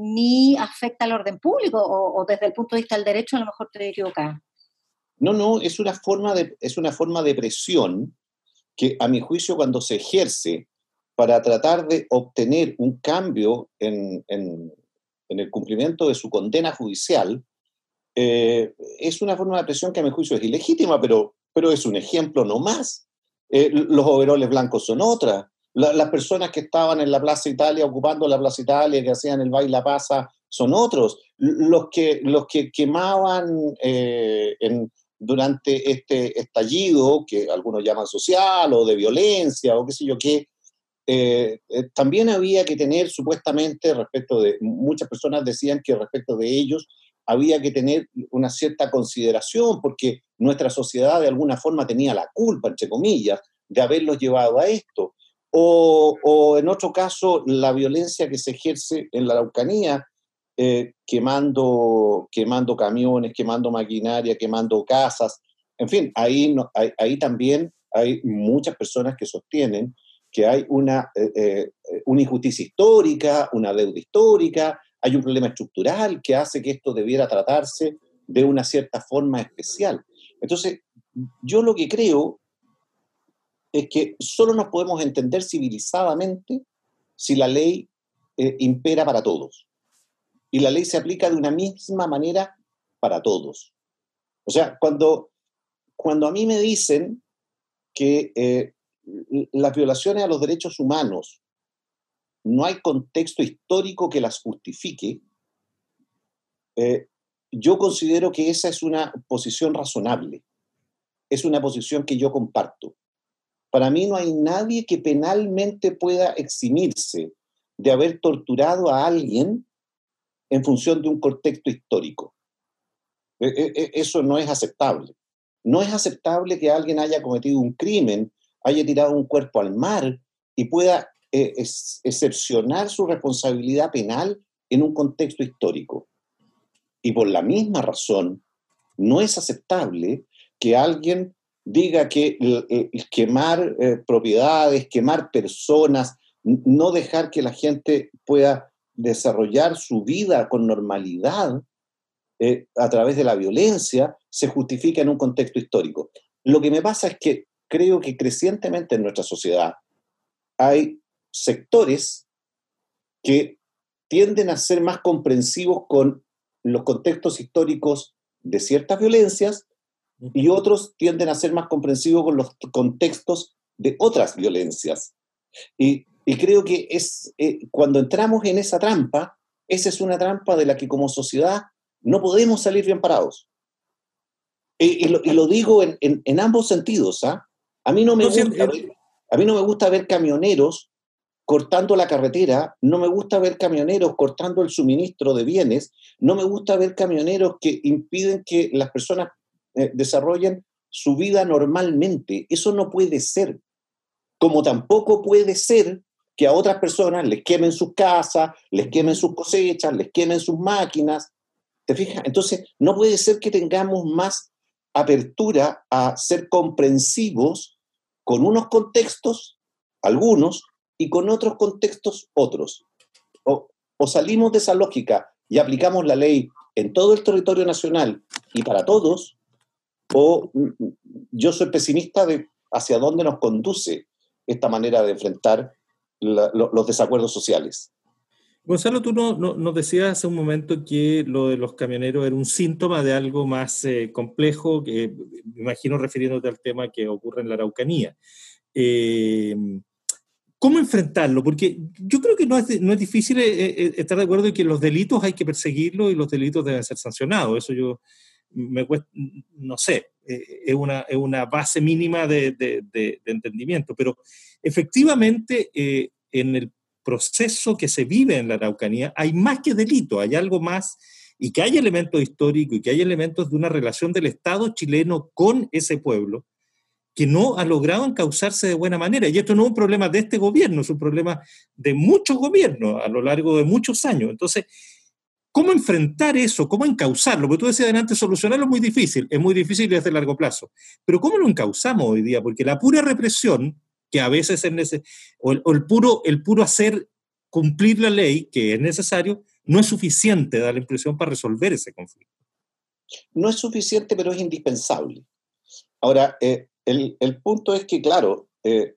ni afecta al orden público, o, o desde el punto de vista del derecho a lo mejor estoy equivocada. No, no, es una forma de, es una forma de presión que, a mi juicio, cuando se ejerce para tratar de obtener un cambio en, en, en el cumplimiento de su condena judicial, eh, es una forma de presión que, a mi juicio, es ilegítima, pero, pero es un ejemplo no más eh, los overoles blancos son otras, la, las personas que estaban en la Plaza Italia, ocupando la Plaza Italia, que hacían el baile pasa, son otros, los que, los que quemaban eh, en, durante este estallido, que algunos llaman social o de violencia o qué sé yo qué, eh, eh, también había que tener supuestamente respecto de, muchas personas decían que respecto de ellos había que tener una cierta consideración porque nuestra sociedad de alguna forma tenía la culpa, entre comillas, de haberlos llevado a esto. O, o en otro caso, la violencia que se ejerce en la Araucanía, eh, quemando, quemando camiones, quemando maquinaria, quemando casas. En fin, ahí, no, ahí, ahí también hay muchas personas que sostienen que hay una, eh, eh, una injusticia histórica, una deuda histórica, hay un problema estructural que hace que esto debiera tratarse de una cierta forma especial. Entonces, yo lo que creo es que solo nos podemos entender civilizadamente si la ley eh, impera para todos. Y la ley se aplica de una misma manera para todos. O sea, cuando, cuando a mí me dicen que eh, las violaciones a los derechos humanos no hay contexto histórico que las justifique, eh, yo considero que esa es una posición razonable, es una posición que yo comparto. Para mí no hay nadie que penalmente pueda eximirse de haber torturado a alguien en función de un contexto histórico. Eso no es aceptable. No es aceptable que alguien haya cometido un crimen, haya tirado un cuerpo al mar y pueda eh, ex excepcionar su responsabilidad penal en un contexto histórico. Y por la misma razón, no es aceptable que alguien diga que eh, quemar eh, propiedades, quemar personas, no dejar que la gente pueda desarrollar su vida con normalidad eh, a través de la violencia, se justifica en un contexto histórico. Lo que me pasa es que creo que crecientemente en nuestra sociedad hay sectores que tienden a ser más comprensivos con los contextos históricos de ciertas violencias y otros tienden a ser más comprensivos con los contextos de otras violencias. Y, y creo que es, eh, cuando entramos en esa trampa, esa es una trampa de la que como sociedad no podemos salir bien parados. Y, y, lo, y lo digo en, en, en ambos sentidos. ¿ah? A mí no me gusta ver, a mí no me gusta ver camioneros cortando la carretera, no me gusta ver camioneros cortando el suministro de bienes, no me gusta ver camioneros que impiden que las personas eh, desarrollen su vida normalmente. Eso no puede ser. Como tampoco puede ser que a otras personas les quemen sus casas, les quemen sus cosechas, les quemen sus máquinas. ¿Te fijas? Entonces, no puede ser que tengamos más apertura a ser comprensivos con unos contextos, algunos, y con otros contextos, otros. O, o salimos de esa lógica y aplicamos la ley en todo el territorio nacional y para todos, o yo soy pesimista de hacia dónde nos conduce esta manera de enfrentar la, lo, los desacuerdos sociales. Gonzalo, tú no, no, nos decías hace un momento que lo de los camioneros era un síntoma de algo más eh, complejo, que me imagino refiriéndote al tema que ocurre en la Araucanía. Eh, ¿Cómo enfrentarlo? Porque yo creo que no es, no es difícil eh, estar de acuerdo en que los delitos hay que perseguirlos y los delitos deben ser sancionados. Eso yo me cuesta, no sé, eh, es, una, es una base mínima de, de, de, de entendimiento. Pero efectivamente, eh, en el proceso que se vive en la Araucanía hay más que delito, hay algo más, y que hay elementos históricos y que hay elementos de una relación del Estado chileno con ese pueblo que no ha logrado encauzarse de buena manera. Y esto no es un problema de este gobierno, es un problema de muchos gobiernos a lo largo de muchos años. Entonces, ¿cómo enfrentar eso? ¿Cómo encauzarlo? Porque tú decías adelante, solucionarlo es muy difícil, es muy difícil y es de largo plazo. Pero ¿cómo lo encauzamos hoy día? Porque la pura represión, que a veces es necesario, o, el, o el, puro, el puro hacer cumplir la ley, que es necesario, no es suficiente, da la impresión, para resolver ese conflicto. No es suficiente, pero es indispensable. Ahora, eh, el, el punto es que, claro, eh,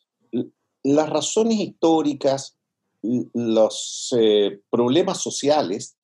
las razones históricas, los eh, problemas sociales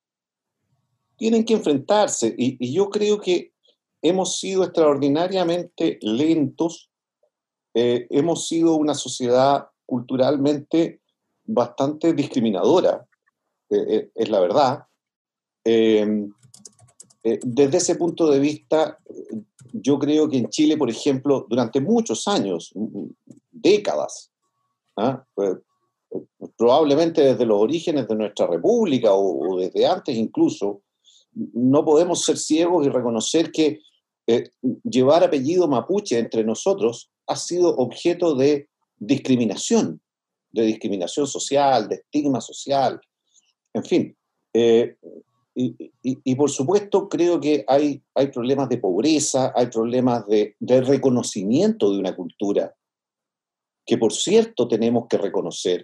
tienen que enfrentarse y, y yo creo que hemos sido extraordinariamente lentos eh, hemos sido una sociedad culturalmente bastante discriminadora, eh, eh, es la verdad. Eh, eh, desde ese punto de vista, yo creo que en Chile, por ejemplo, durante muchos años, décadas, ¿ah? pues, probablemente desde los orígenes de nuestra república o, o desde antes incluso, no podemos ser ciegos y reconocer que eh, llevar apellido mapuche entre nosotros ha sido objeto de discriminación, de discriminación social, de estigma social, en fin. Eh, y, y, y por supuesto creo que hay, hay problemas de pobreza, hay problemas de, de reconocimiento de una cultura, que por cierto tenemos que reconocer.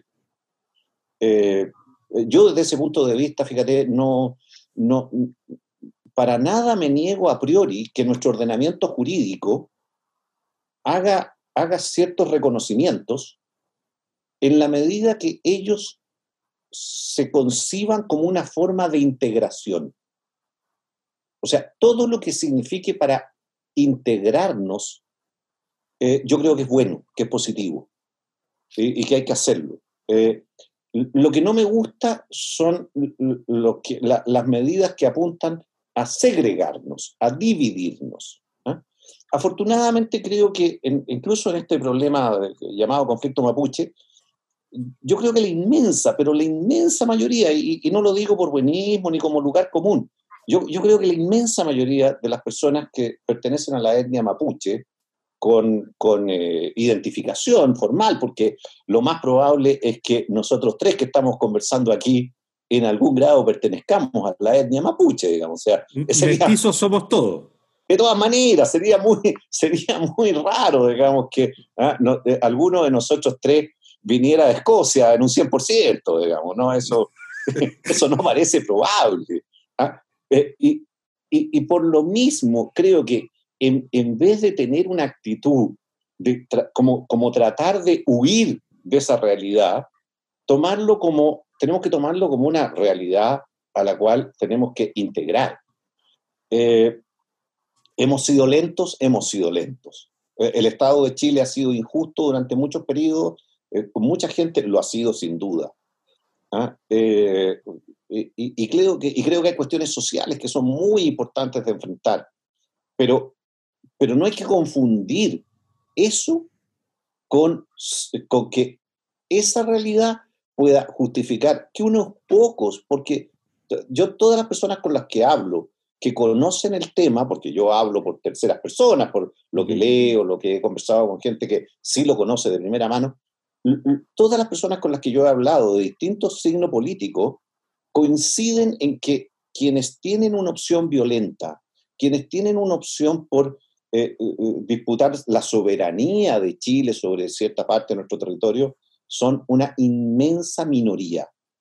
Eh, yo desde ese punto de vista, fíjate, no, no, para nada me niego a priori que nuestro ordenamiento jurídico haga, haga ciertos reconocimientos en la medida que ellos se conciban como una forma de integración. O sea, todo lo que signifique para integrarnos, eh, yo creo que es bueno, que es positivo, y, y que hay que hacerlo. Eh, Lo que no me gusta son lo que, la, las medidas que apuntan a segregarnos, a dividirnos. ¿eh? Afortunadamente creo que en, incluso en este problema llamado conflicto mapuche, yo creo que la inmensa, pero la inmensa mayoría, y, y no lo digo por buenismo ni como lugar común, yo, yo creo que la inmensa mayoría de las personas que pertenecen a la etnia mapuche, con, con eh, identificación formal, porque lo más probable es que nosotros tres que estamos conversando aquí en algún grado pertenezcamos a la etnia mapuche, digamos. O sea, mestizos somos todos. De todas maneras, sería muy, sería muy raro, digamos, que ah, no, eh, alguno de nosotros tres viniera de Escocia en un cien por ciento, digamos, ¿no? Eso, eso no parece probable. ¿ah? Eh, y, y, y por lo mismo, creo que En, en vez de tener una actitud de tra- como, como tratar de huir de esa realidad, tomarlo como, tenemos que tomarlo como una realidad a la cual tenemos que integrar. Eh, hemos sido lentos, hemos sido lentos. Eh, el Estado de Chile ha sido injusto durante muchos periodos, eh, mucha gente lo ha sido sin duda. ¿ah? Eh, y, y, creo que, y creo que hay cuestiones sociales que son muy importantes de enfrentar, pero Pero no hay que confundir eso con, con que esa realidad pueda justificar que unos pocos, porque yo todas las personas con las que hablo, que conocen el tema, porque yo hablo por terceras personas, por lo que leo, lo que he conversado con gente que sí lo conoce de primera mano, todas las personas con las que yo he hablado de distintos signos políticos coinciden en que quienes tienen una opción violenta, quienes tienen una opción por Eh, eh, disputar la soberanía de Chile sobre cierta parte de nuestro territorio, son una inmensa minoría.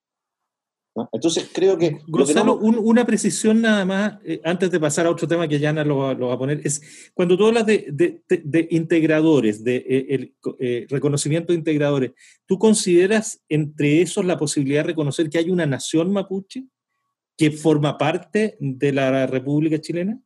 ¿no? Entonces creo que... Gonzalo, lo que no... un, una precisión nada más, eh, antes de pasar a otro tema que Yana lo, lo va a poner, es cuando tú hablas de, de, de, de integradores, de eh, el eh, reconocimiento de integradores, ¿tú consideras entre esos la posibilidad de reconocer que hay una nación mapuche que forma parte de la República Chilena?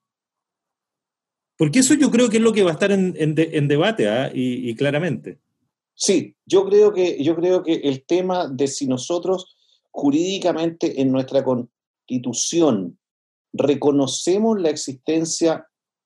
Porque eso yo creo que es lo que va a estar en, en, de, en debate, ¿eh? y, y claramente. Sí, yo creo, que, yo creo que el tema de si nosotros jurídicamente en nuestra Constitución reconocemos la existencia,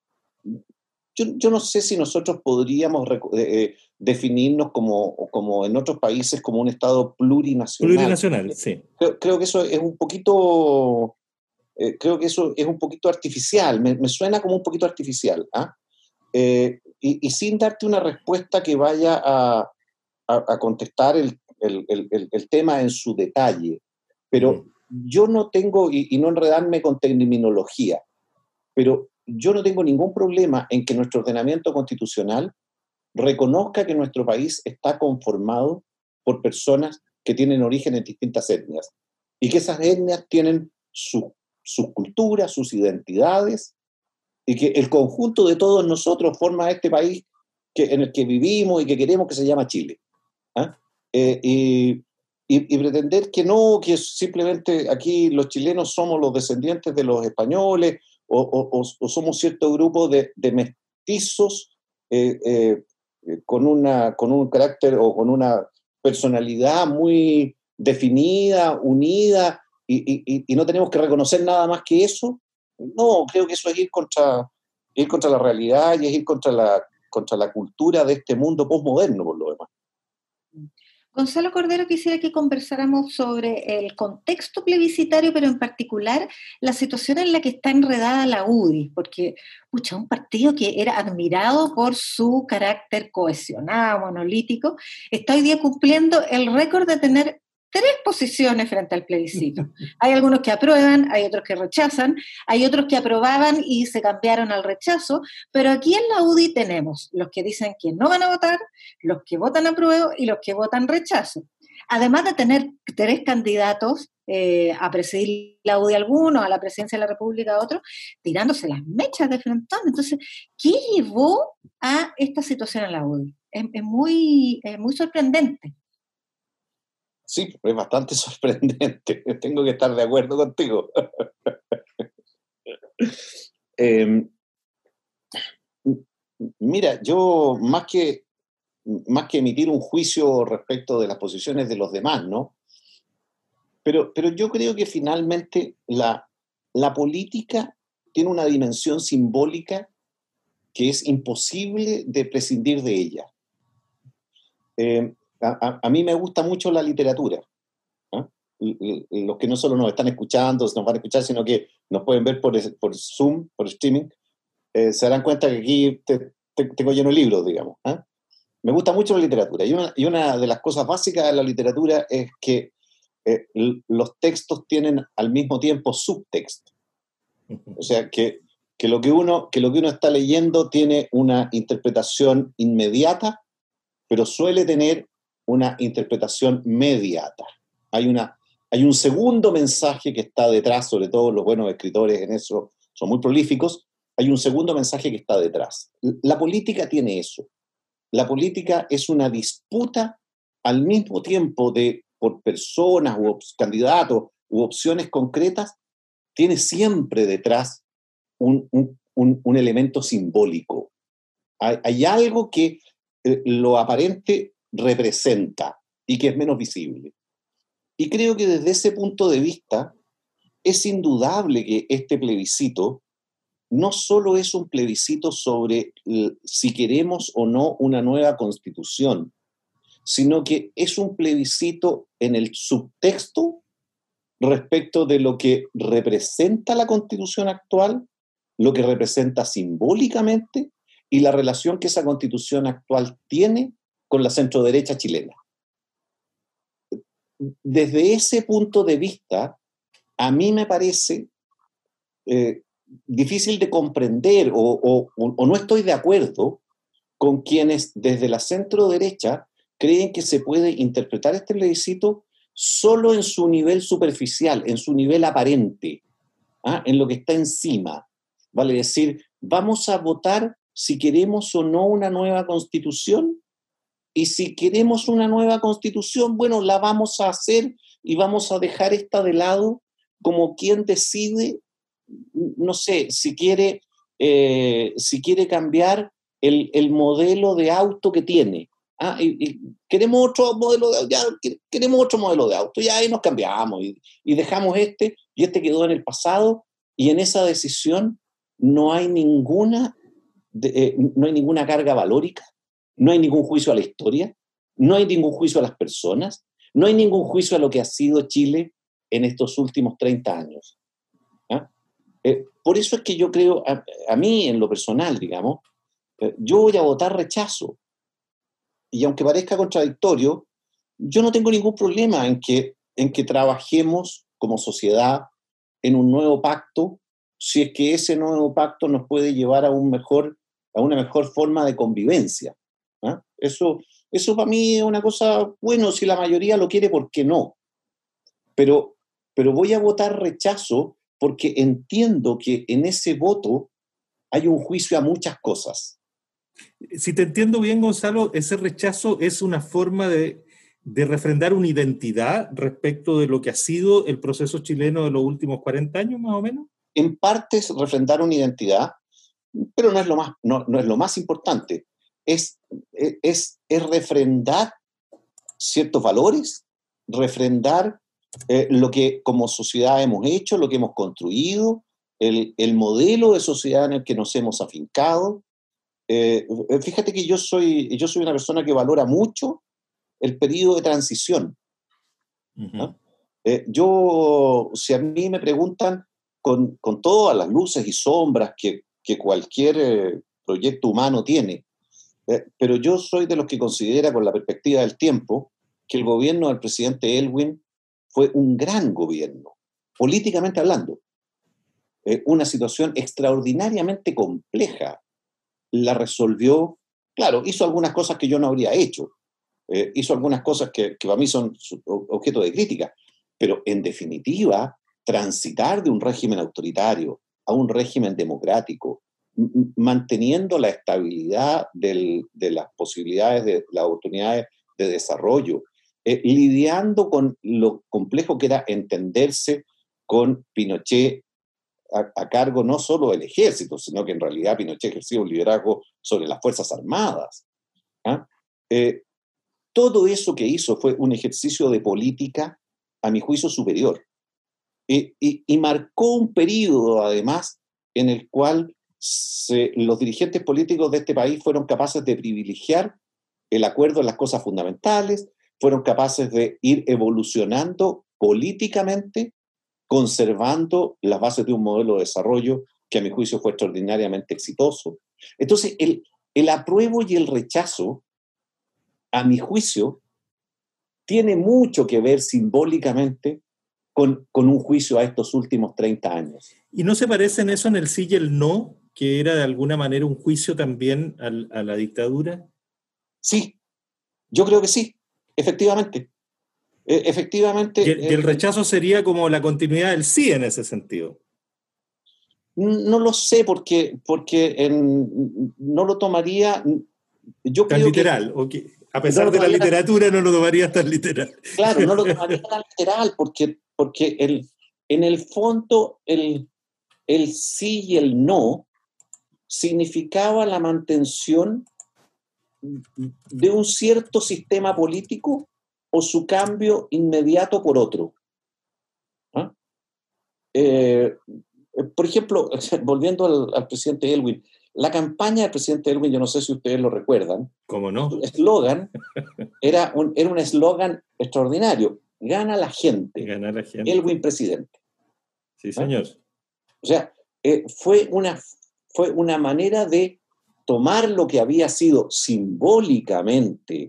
yo, yo no sé si nosotros podríamos eh, definirnos como, como en otros países como un Estado plurinacional. Plurinacional, sí. Creo, creo que eso es un poquito... Eh, creo que eso es un poquito artificial, me, me suena como un poquito artificial, ¿ah? eh, y, y sin darte una respuesta que vaya a, a, a contestar el, el, el, el tema en su detalle. Pero mm. yo no tengo, y, y no enredarme con terminología, pero yo no tengo ningún problema en que nuestro ordenamiento constitucional reconozca que nuestro país está conformado por personas que tienen origen en distintas etnias y que esas etnias tienen su sus culturas, sus identidades, y que el conjunto de todos nosotros forma este país que, en el que vivimos y que queremos, que se llama Chile. ¿ah? Eh, y, y, y pretender que no, que simplemente aquí los chilenos somos los descendientes de los españoles o, o, o somos cierto grupo de, de mestizos eh, eh, con, una, con un carácter o con una personalidad muy definida, unida, y, y, y no tenemos que reconocer nada más que eso. No, creo que eso es ir contra, ir contra la realidad y es ir contra la, contra la cultura de este mundo postmoderno, por lo demás. Gonzalo Cordero, quisiera que conversáramos sobre el contexto plebiscitario, pero en particular la situación en la que está enredada la U D I, porque, pucha, un partido que era admirado por su carácter cohesionado, monolítico, está hoy día cumpliendo el récord de tener tres posiciones frente al plebiscito. Hay algunos que aprueban, hay otros que rechazan, hay otros que aprobaban y se cambiaron al rechazo, pero aquí en la U D I tenemos los que dicen que no van a votar, los que votan apruebo y los que votan rechazo. Además de tener tres candidatos eh, a presidir la U D I alguno, a la presidencia de la República otro, tirándose las mechas de frentón. Entonces, ¿qué llevó a esta situación en la U D I? Es, es, muy, es muy sorprendente. Sí, es bastante sorprendente. Tengo que estar de acuerdo contigo. eh, mira, yo más que, más que emitir un juicio respecto de las posiciones de los demás, ¿no? Pero, pero yo creo que finalmente la, la política tiene una dimensión simbólica que es imposible de prescindir de ella. Eh, A, a mí me gusta mucho la literatura. ¿eh? Los que no solo nos están escuchando, nos van a escuchar, sino que nos pueden ver por, por Zoom, por streaming, eh, se darán cuenta que aquí te, te, tengo lleno de libros, digamos. ¿eh? Me gusta mucho la literatura. Y una, y una de las cosas básicas de la literatura es que eh, los textos tienen al mismo tiempo subtexto. O sea, que, que, lo que, uno, que lo que uno está leyendo tiene una interpretación inmediata, pero suele tener una interpretación mediata. Hay, una, hay un segundo mensaje que está detrás, sobre todo los buenos escritores en eso son muy prolíficos, hay un segundo mensaje que está detrás. La política tiene eso. La política es una disputa al mismo tiempo de, por personas u candidatos u opciones concretas, tiene siempre detrás un, un, un, un elemento simbólico. Hay, hay algo que eh, lo aparente representa y que es menos visible. Y creo que desde ese punto de vista es indudable que este plebiscito no solo es un plebiscito sobre si queremos o no una nueva constitución, sino que es un plebiscito en el subtexto respecto de lo que representa la constitución actual, lo que representa simbólicamente y la relación que esa constitución actual tiene con la centroderecha chilena. Desde ese punto de vista, a mí me parece eh, difícil de comprender o, o, o no estoy de acuerdo con quienes desde la centroderecha creen que se puede interpretar este plebiscito solo en su nivel superficial, en su nivel aparente, ¿ah? En lo que está encima. Vale decir, vamos a votar si queremos o no una nueva constitución. Y si queremos una nueva constitución, bueno, la vamos a hacer y vamos a dejar esta de lado como quien decide, no sé, si quiere, eh, si quiere cambiar el, el modelo de auto que tiene. Ah, y, y queremos otro modelo de ya, queremos otro modelo de auto, ya ahí nos cambiamos y, y dejamos este, y este quedó en el pasado, y en esa decisión no hay ninguna, de, eh, no hay ninguna carga valórica. No hay ningún juicio a la historia, no hay ningún juicio a las personas, no hay ningún juicio a lo que ha sido Chile en estos últimos treinta años. ¿Ah? Eh, por eso es que yo creo, a, a mí en lo personal, digamos, eh, yo voy a votar rechazo. Y aunque parezca contradictorio, yo no tengo ningún problema en que, en que trabajemos como sociedad en un nuevo pacto, si es que ese nuevo pacto nos puede llevar a, un mejor, a una mejor forma de convivencia. ¿Ah? Eso, eso para mí es una cosa, bueno, si la mayoría lo quiere, ¿por qué no? Pero, pero voy a votar rechazo porque entiendo que en ese voto hay un juicio a muchas cosas. Si te entiendo bien, Gonzalo, ese rechazo es una forma de, de refrendar una identidad respecto de lo que ha sido el proceso chileno de los últimos cuarenta años, más o menos. En parte es refrendar una identidad, pero no es lo más, no, no es lo más importante. Es es, es refrendar ciertos valores, refrendar eh, lo que como sociedad hemos hecho, lo que hemos construido, el, el modelo de sociedad en el que nos hemos afincado. Eh, fíjate que yo soy, yo soy una persona que valora mucho el periodo de transición. Uh-huh. ¿No? Eh, yo, si a mí me preguntan con, con todas las luces y sombras que, que cualquier eh, proyecto humano tiene, eh, pero yo soy de los que considera, con la perspectiva del tiempo, que el gobierno del presidente Aylwin fue un gran gobierno, políticamente hablando. Eh, una situación extraordinariamente compleja. La resolvió, claro, hizo algunas cosas que yo no habría hecho, eh, hizo algunas cosas que, que para mí son objeto de crítica, pero en definitiva, transitar de un régimen autoritario a un régimen democrático, m- manteniendo la estabilidad del, de las posibilidades, de las oportunidades de desarrollo, eh, lidiando con lo complejo que era entenderse con Pinochet a, a cargo no solo del ejército, sino que en realidad Pinochet ejercía un liderazgo sobre las Fuerzas Armadas. ¿Ah? Eh, todo eso que hizo fue un ejercicio de política, a mi juicio, superior. Eh, y, y marcó un periodo, además, en el cual se, los dirigentes políticos de este país fueron capaces de privilegiar el acuerdo en las cosas fundamentales, fueron capaces de ir evolucionando políticamente, conservando las bases de un modelo de desarrollo que a mi juicio fue extraordinariamente exitoso. Entonces, el, el apruebo y el rechazo, a mi juicio, tiene mucho que ver simbólicamente con, con un juicio a estos últimos treinta años. ¿Y no se parece en eso en el sí y el no, que era de alguna manera un juicio también al, a la dictadura? Sí, yo creo que sí, efectivamente. Eh, efectivamente. Y el, eh, y el rechazo sería como la continuidad del sí en ese sentido. No lo sé, porque, porque en, no lo tomaría. Yo tan creo literal, que, okay. A pesar no de la literatura, tan, no lo tomaría tan literal. Claro, no lo tomaría tan literal, porque, porque el, en el fondo el, el sí y el no significaba la mantención de un cierto sistema político o su cambio inmediato por otro. ¿Ah? Eh, por ejemplo, volviendo al, al presidente Aylwin, la campaña del presidente Aylwin, yo no sé si ustedes lo recuerdan. ¿Cómo no? Su eslogan era un era un eslogan extraordinario: gana la gente, gana la gente. Aylwin presidente. Sí, señor. ¿Ah? O sea, eh, fue, una, fue una manera de tomar lo que había sido simbólicamente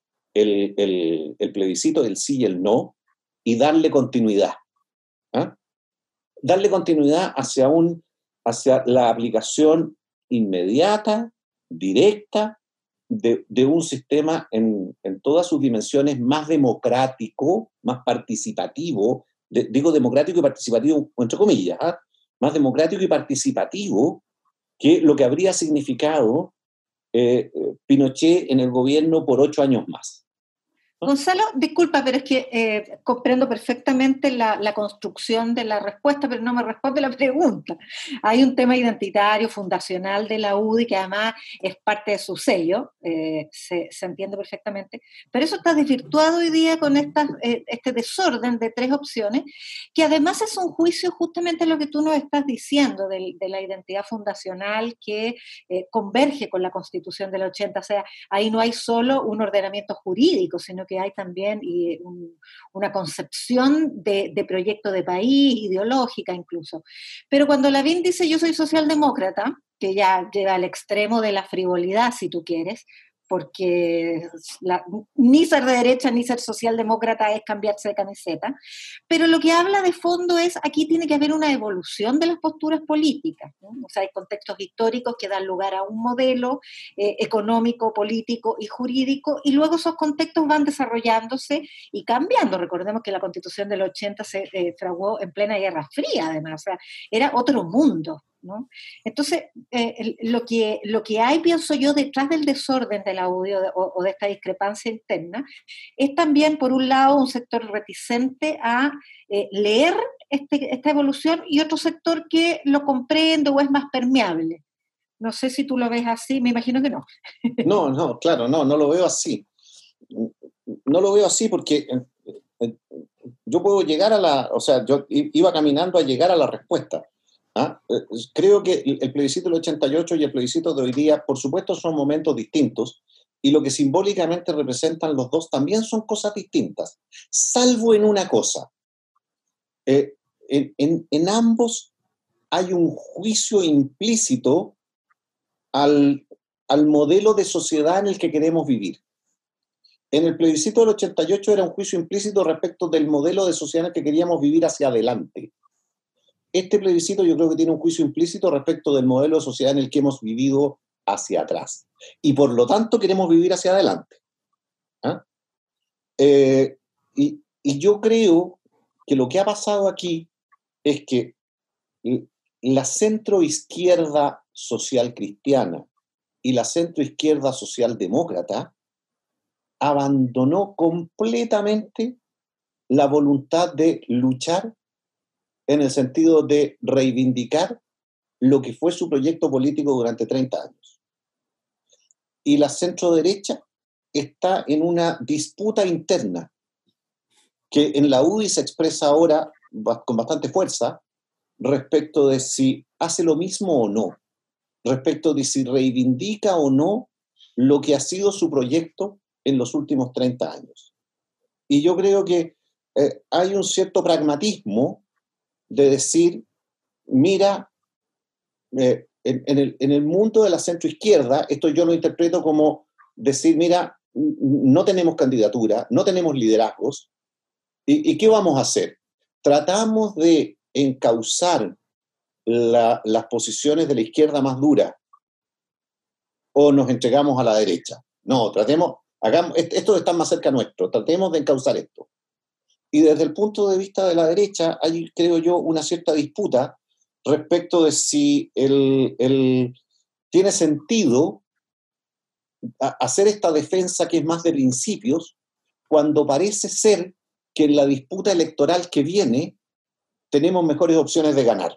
el, el, el plebiscito del sí y el no y darle continuidad. ¿Ah? Darle continuidad hacia, un, hacia la aplicación inmediata, directa, de, de un sistema en, en todas sus dimensiones más democrático, más participativo, de, digo democrático y participativo entre comillas, ¿ah? más democrático y participativo que lo que habría significado eh, Pinochet en el gobierno por ocho años más. Gonzalo, disculpa, pero es que eh, comprendo perfectamente la, la construcción de la respuesta, pero no me responde la pregunta. Hay un tema identitario, fundacional de la U D I, que además es parte de su sello, eh, se, se entiende perfectamente, pero eso está desvirtuado hoy día con esta, eh, este desorden de tres opciones, que además es un juicio justamente lo que tú nos estás diciendo, de, de la identidad fundacional que eh, converge con la Constitución del ochenta, o sea, ahí no hay solo un ordenamiento jurídico, sino que que hay también y un, una concepción de, de proyecto de país, ideológica incluso. Pero cuando Lavín dice yo soy socialdemócrata, que ya llega al extremo de la frivolidad, si tú quieres, porque la, ni ser de derecha ni ser socialdemócrata es cambiarse de camiseta, pero lo que habla de fondo es, aquí tiene que haber una evolución de las posturas políticas, ¿no? O sea, hay contextos históricos que dan lugar a un modelo eh, económico, político y jurídico, y luego esos contextos van desarrollándose y cambiando. Recordemos que la Constitución del ochenta se eh, fraguó en plena Guerra Fría, además, o sea, era otro mundo, ¿no? Entonces, eh, lo, que, lo que hay, pienso yo, detrás del desorden del audio o, o de esta discrepancia interna, es también, por un lado, un sector reticente a eh, leer este, esta evolución y otro sector que lo comprende o es más permeable. No sé si tú lo ves así, me imagino que no. No, no, claro, no, no lo veo así. No lo veo así porque yo puedo llegar a la, o sea, yo iba caminando a llegar a la respuesta. ¿Ah? Creo que el plebiscito del ochenta y ocho y el plebiscito de hoy día, por supuesto, son momentos distintos, y lo que simbólicamente representan los dos también son cosas distintas, salvo en una cosa. Eh, en, en, en ambos hay un juicio implícito al, al modelo de sociedad en el que queremos vivir. En el plebiscito del ochenta y ocho era un juicio implícito respecto del modelo de sociedad en el que queríamos vivir hacia adelante. Este plebiscito yo creo que tiene un juicio implícito respecto del modelo de sociedad en el que hemos vivido hacia atrás. Y por lo tanto queremos vivir hacia adelante. ¿Ah? Eh, y, y yo creo que lo que ha pasado aquí es que la centroizquierda social cristiana y la centroizquierda social demócrata abandonó completamente la voluntad de luchar en el sentido de reivindicar lo que fue su proyecto político durante treinta años. Y la centroderecha está en una disputa interna que en la U D I se expresa ahora con bastante fuerza respecto de si hace lo mismo o no, respecto de si reivindica o no lo que ha sido su proyecto en los últimos treinta años. Y yo creo que eh, hay un cierto pragmatismo de decir, mira, eh, en, en, el, en el mundo de la centroizquierda, esto yo lo interpreto como decir, mira, no tenemos candidatura, no tenemos liderazgos, ¿y, y qué vamos a hacer? Tratamos de encauzar la, las posiciones de la izquierda más dura o nos entregamos a la derecha. No, tratemos, hagamos, esto está más cerca nuestro, tratemos de encauzar esto. Y desde el punto de vista de la derecha hay, creo yo, una cierta disputa respecto de si el, el, tiene sentido hacer esta defensa que es más de principios cuando parece ser que en la disputa electoral que viene tenemos mejores opciones de ganar.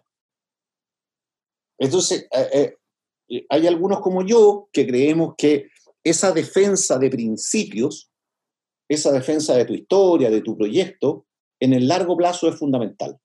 Entonces, eh, eh, hay algunos como yo que creemos que esa defensa de principios, esa defensa de tu historia, de tu proyecto, en el largo plazo es fundamental.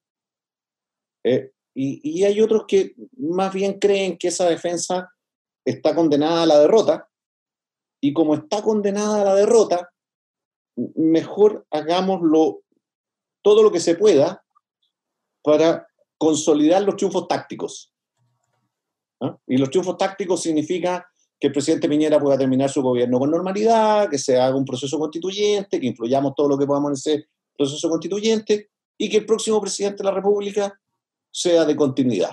Eh, y, y hay otros que más bien creen que esa defensa está condenada a la derrota, y como está condenada a la derrota, mejor hagámoslo todo lo que se pueda para consolidar los triunfos tácticos. ¿Ah? Y los triunfos tácticos significa que el presidente Piñera pueda terminar su gobierno con normalidad, que se haga un proceso constituyente, que influyamos todo lo que podamos en ese proceso constituyente y que el próximo presidente de la República sea de continuidad.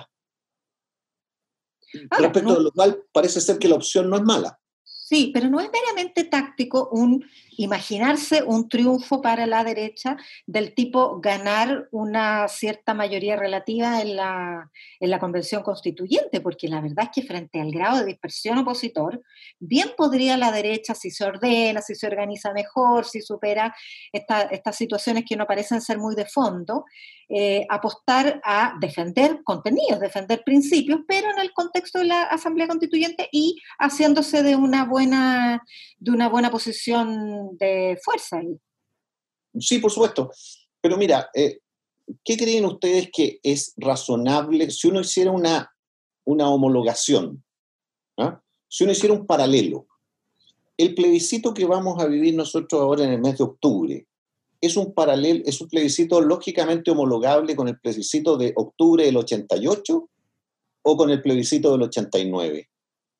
Ahora, respecto no, de lo cual parece ser que la opción no es mala. Sí, pero no es meramente táctico un imaginarse un triunfo para la derecha del tipo ganar una cierta mayoría relativa en la, en la convención constituyente, porque la verdad es que frente al grado de dispersión opositor, bien podría la derecha, si se ordena, si se organiza mejor, si supera esta, estas situaciones que no parecen ser muy de fondo, eh, apostar a defender contenidos, defender principios, pero en el contexto de la Asamblea Constituyente y haciéndose de una buena, de una buena posición de fuerza. Sí, por supuesto. Pero mira, eh, ¿qué creen ustedes que es razonable si uno hiciera una, una homologación? ¿Ah? Si uno hiciera un paralelo. El plebiscito que vamos a vivir nosotros ahora en el mes de octubre es un paralelo, es un plebiscito lógicamente homologable con el plebiscito de octubre del ochenta y ocho o con el plebiscito del ochenta y nueve.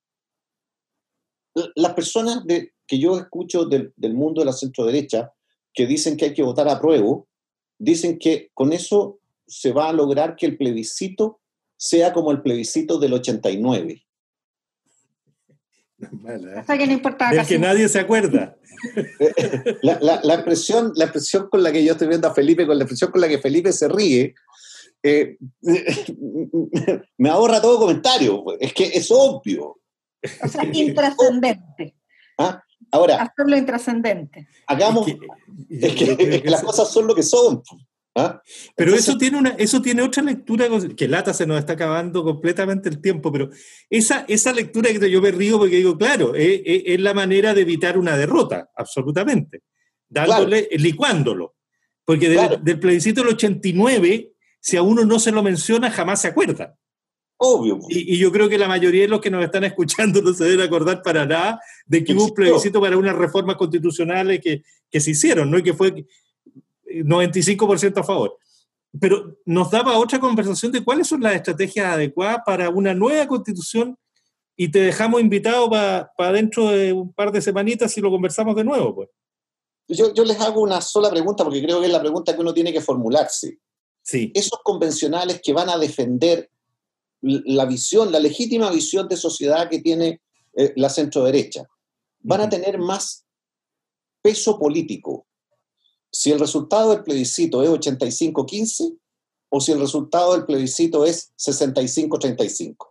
Las personas de, que yo escucho del, del mundo de la centroderecha que dicen que hay que votar a prueba, dicen que con eso se va a lograr que el plebiscito sea como el plebiscito del ochenta y nueve. Mala, ¿eh? O sea que no importaba Del casi que nadie se acuerda. La, la, la, expresión, la expresión con la que yo estoy viendo a Felipe, con la expresión con la que Felipe se ríe, eh, me ahorra todo comentario. Es que es obvio. O sea, intrascendente. ¿Ah? Ahora, hacerlo intrascendente. Hagamos. Es que, es que, es que las cosas son lo que son. ¿Ah? Pero Entonces, eso tiene una, eso tiene otra lectura, que lata, se nos está acabando completamente el tiempo, pero esa, esa lectura que yo me río porque digo, claro, es, es, es la manera de evitar una derrota, absolutamente, dándole, claro. licuándolo. Porque del, claro. del plebiscito del ochenta y nueve, si a uno no se lo menciona, jamás se acuerda. Obvio. Y, y yo creo que la mayoría de los que nos están escuchando no se deben acordar para nada de que hubo un plebiscito para unas reformas constitucionales que, que se hicieron, ¿no? Y que fue noventa y cinco por ciento a favor. Pero nos daba otra conversación de cuáles son las estrategias adecuadas para una nueva constitución, y te dejamos invitado para pa dentro de un par de semanitas y lo conversamos de nuevo, pues. Yo, yo les hago una sola pregunta, porque creo que es la pregunta que uno tiene que formularse. Sí. Esos convencionales que van a defender la visión, la legítima visión de sociedad que tiene eh, la centroderecha, van a tener más peso político si el resultado del plebiscito es ochenta y cinco quince o si el resultado del plebiscito es sesenta y cinco treinta y cinco.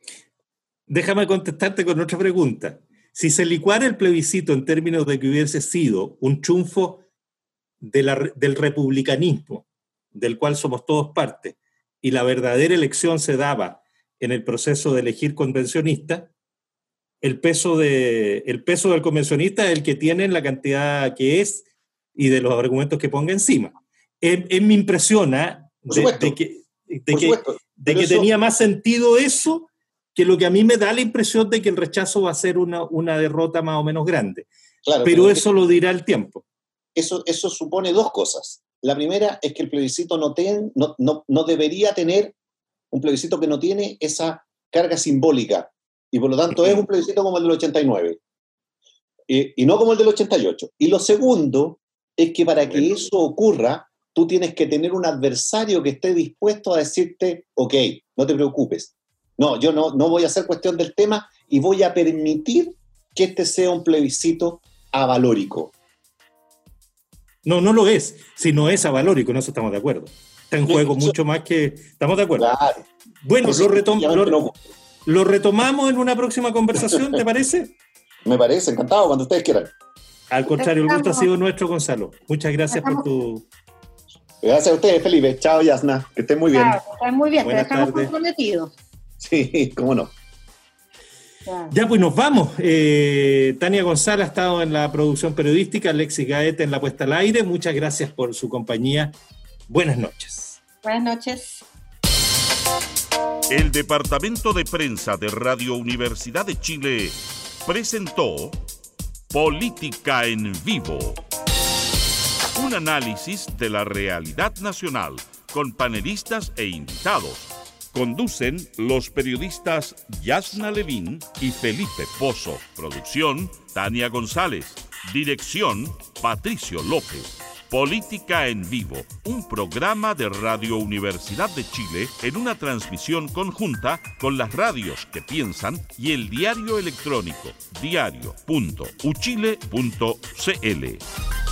Déjame contestarte con otra pregunta. Si se licuara el plebiscito en términos de que hubiese sido un triunfo de la, del republicanismo, del cual somos todos parte, y la verdadera elección se daba en el proceso de elegir convencionista, el peso, de, el peso del convencionista es el que tiene en la cantidad que es y de los argumentos que ponga encima. Eh, eh, me impresiona de, de que, de que, de que eso... tenía más sentido eso que lo que a mí me da la impresión de que el rechazo va a ser una, una derrota más o menos grande. Claro, pero, pero eso lo dirá el tiempo. Eso, eso supone dos cosas. La primera es que el plebiscito no, ten, no, no, no debería tener, un plebiscito que no tiene esa carga simbólica, y por lo tanto es un plebiscito como el del ochenta y nueve, y, y no como el del ochenta y ocho. Y lo segundo es que para que eso ocurra, tú tienes que tener un adversario que esté dispuesto a decirte, ok, no te preocupes, no, yo no, no voy a hacer cuestión del tema y voy a permitir que este sea un plebiscito avalórico. No, no lo es. Si no es avalórico, en eso estamos de acuerdo. Está en juego eso, mucho más que... Estamos de acuerdo. Claro. Bueno, lo, retom lo, lo retomamos en una próxima conversación, ¿te parece? Me parece, encantado, cuando ustedes quieran. Al contrario, el gusto ha sido nuestro, Gonzalo. Muchas gracias por tu... Gracias a ustedes, Felipe. Chao, Yasna. Que estén muy bien. Claro, estén muy bien. Buenas te dejamos tardes. comprometidos. Sí, cómo no. Claro. Ya, pues nos vamos. Eh, Tania González ha estado en la producción periodística, Alexis Gaete en la puesta al aire. Muchas gracias por su compañía. Buenas noches. Buenas noches. El Departamento de Prensa de Radio Universidad de Chile presentó Política en Vivo. Un análisis de la realidad nacional con panelistas e invitados. Conducen los periodistas Yasna Levín y Felipe Pozo. Producción, Tania González. Dirección, Patricio López. Política en Vivo, un programa de Radio Universidad de Chile en una transmisión conjunta con las radios que piensan y el diario electrónico diario punto uchile punto cl.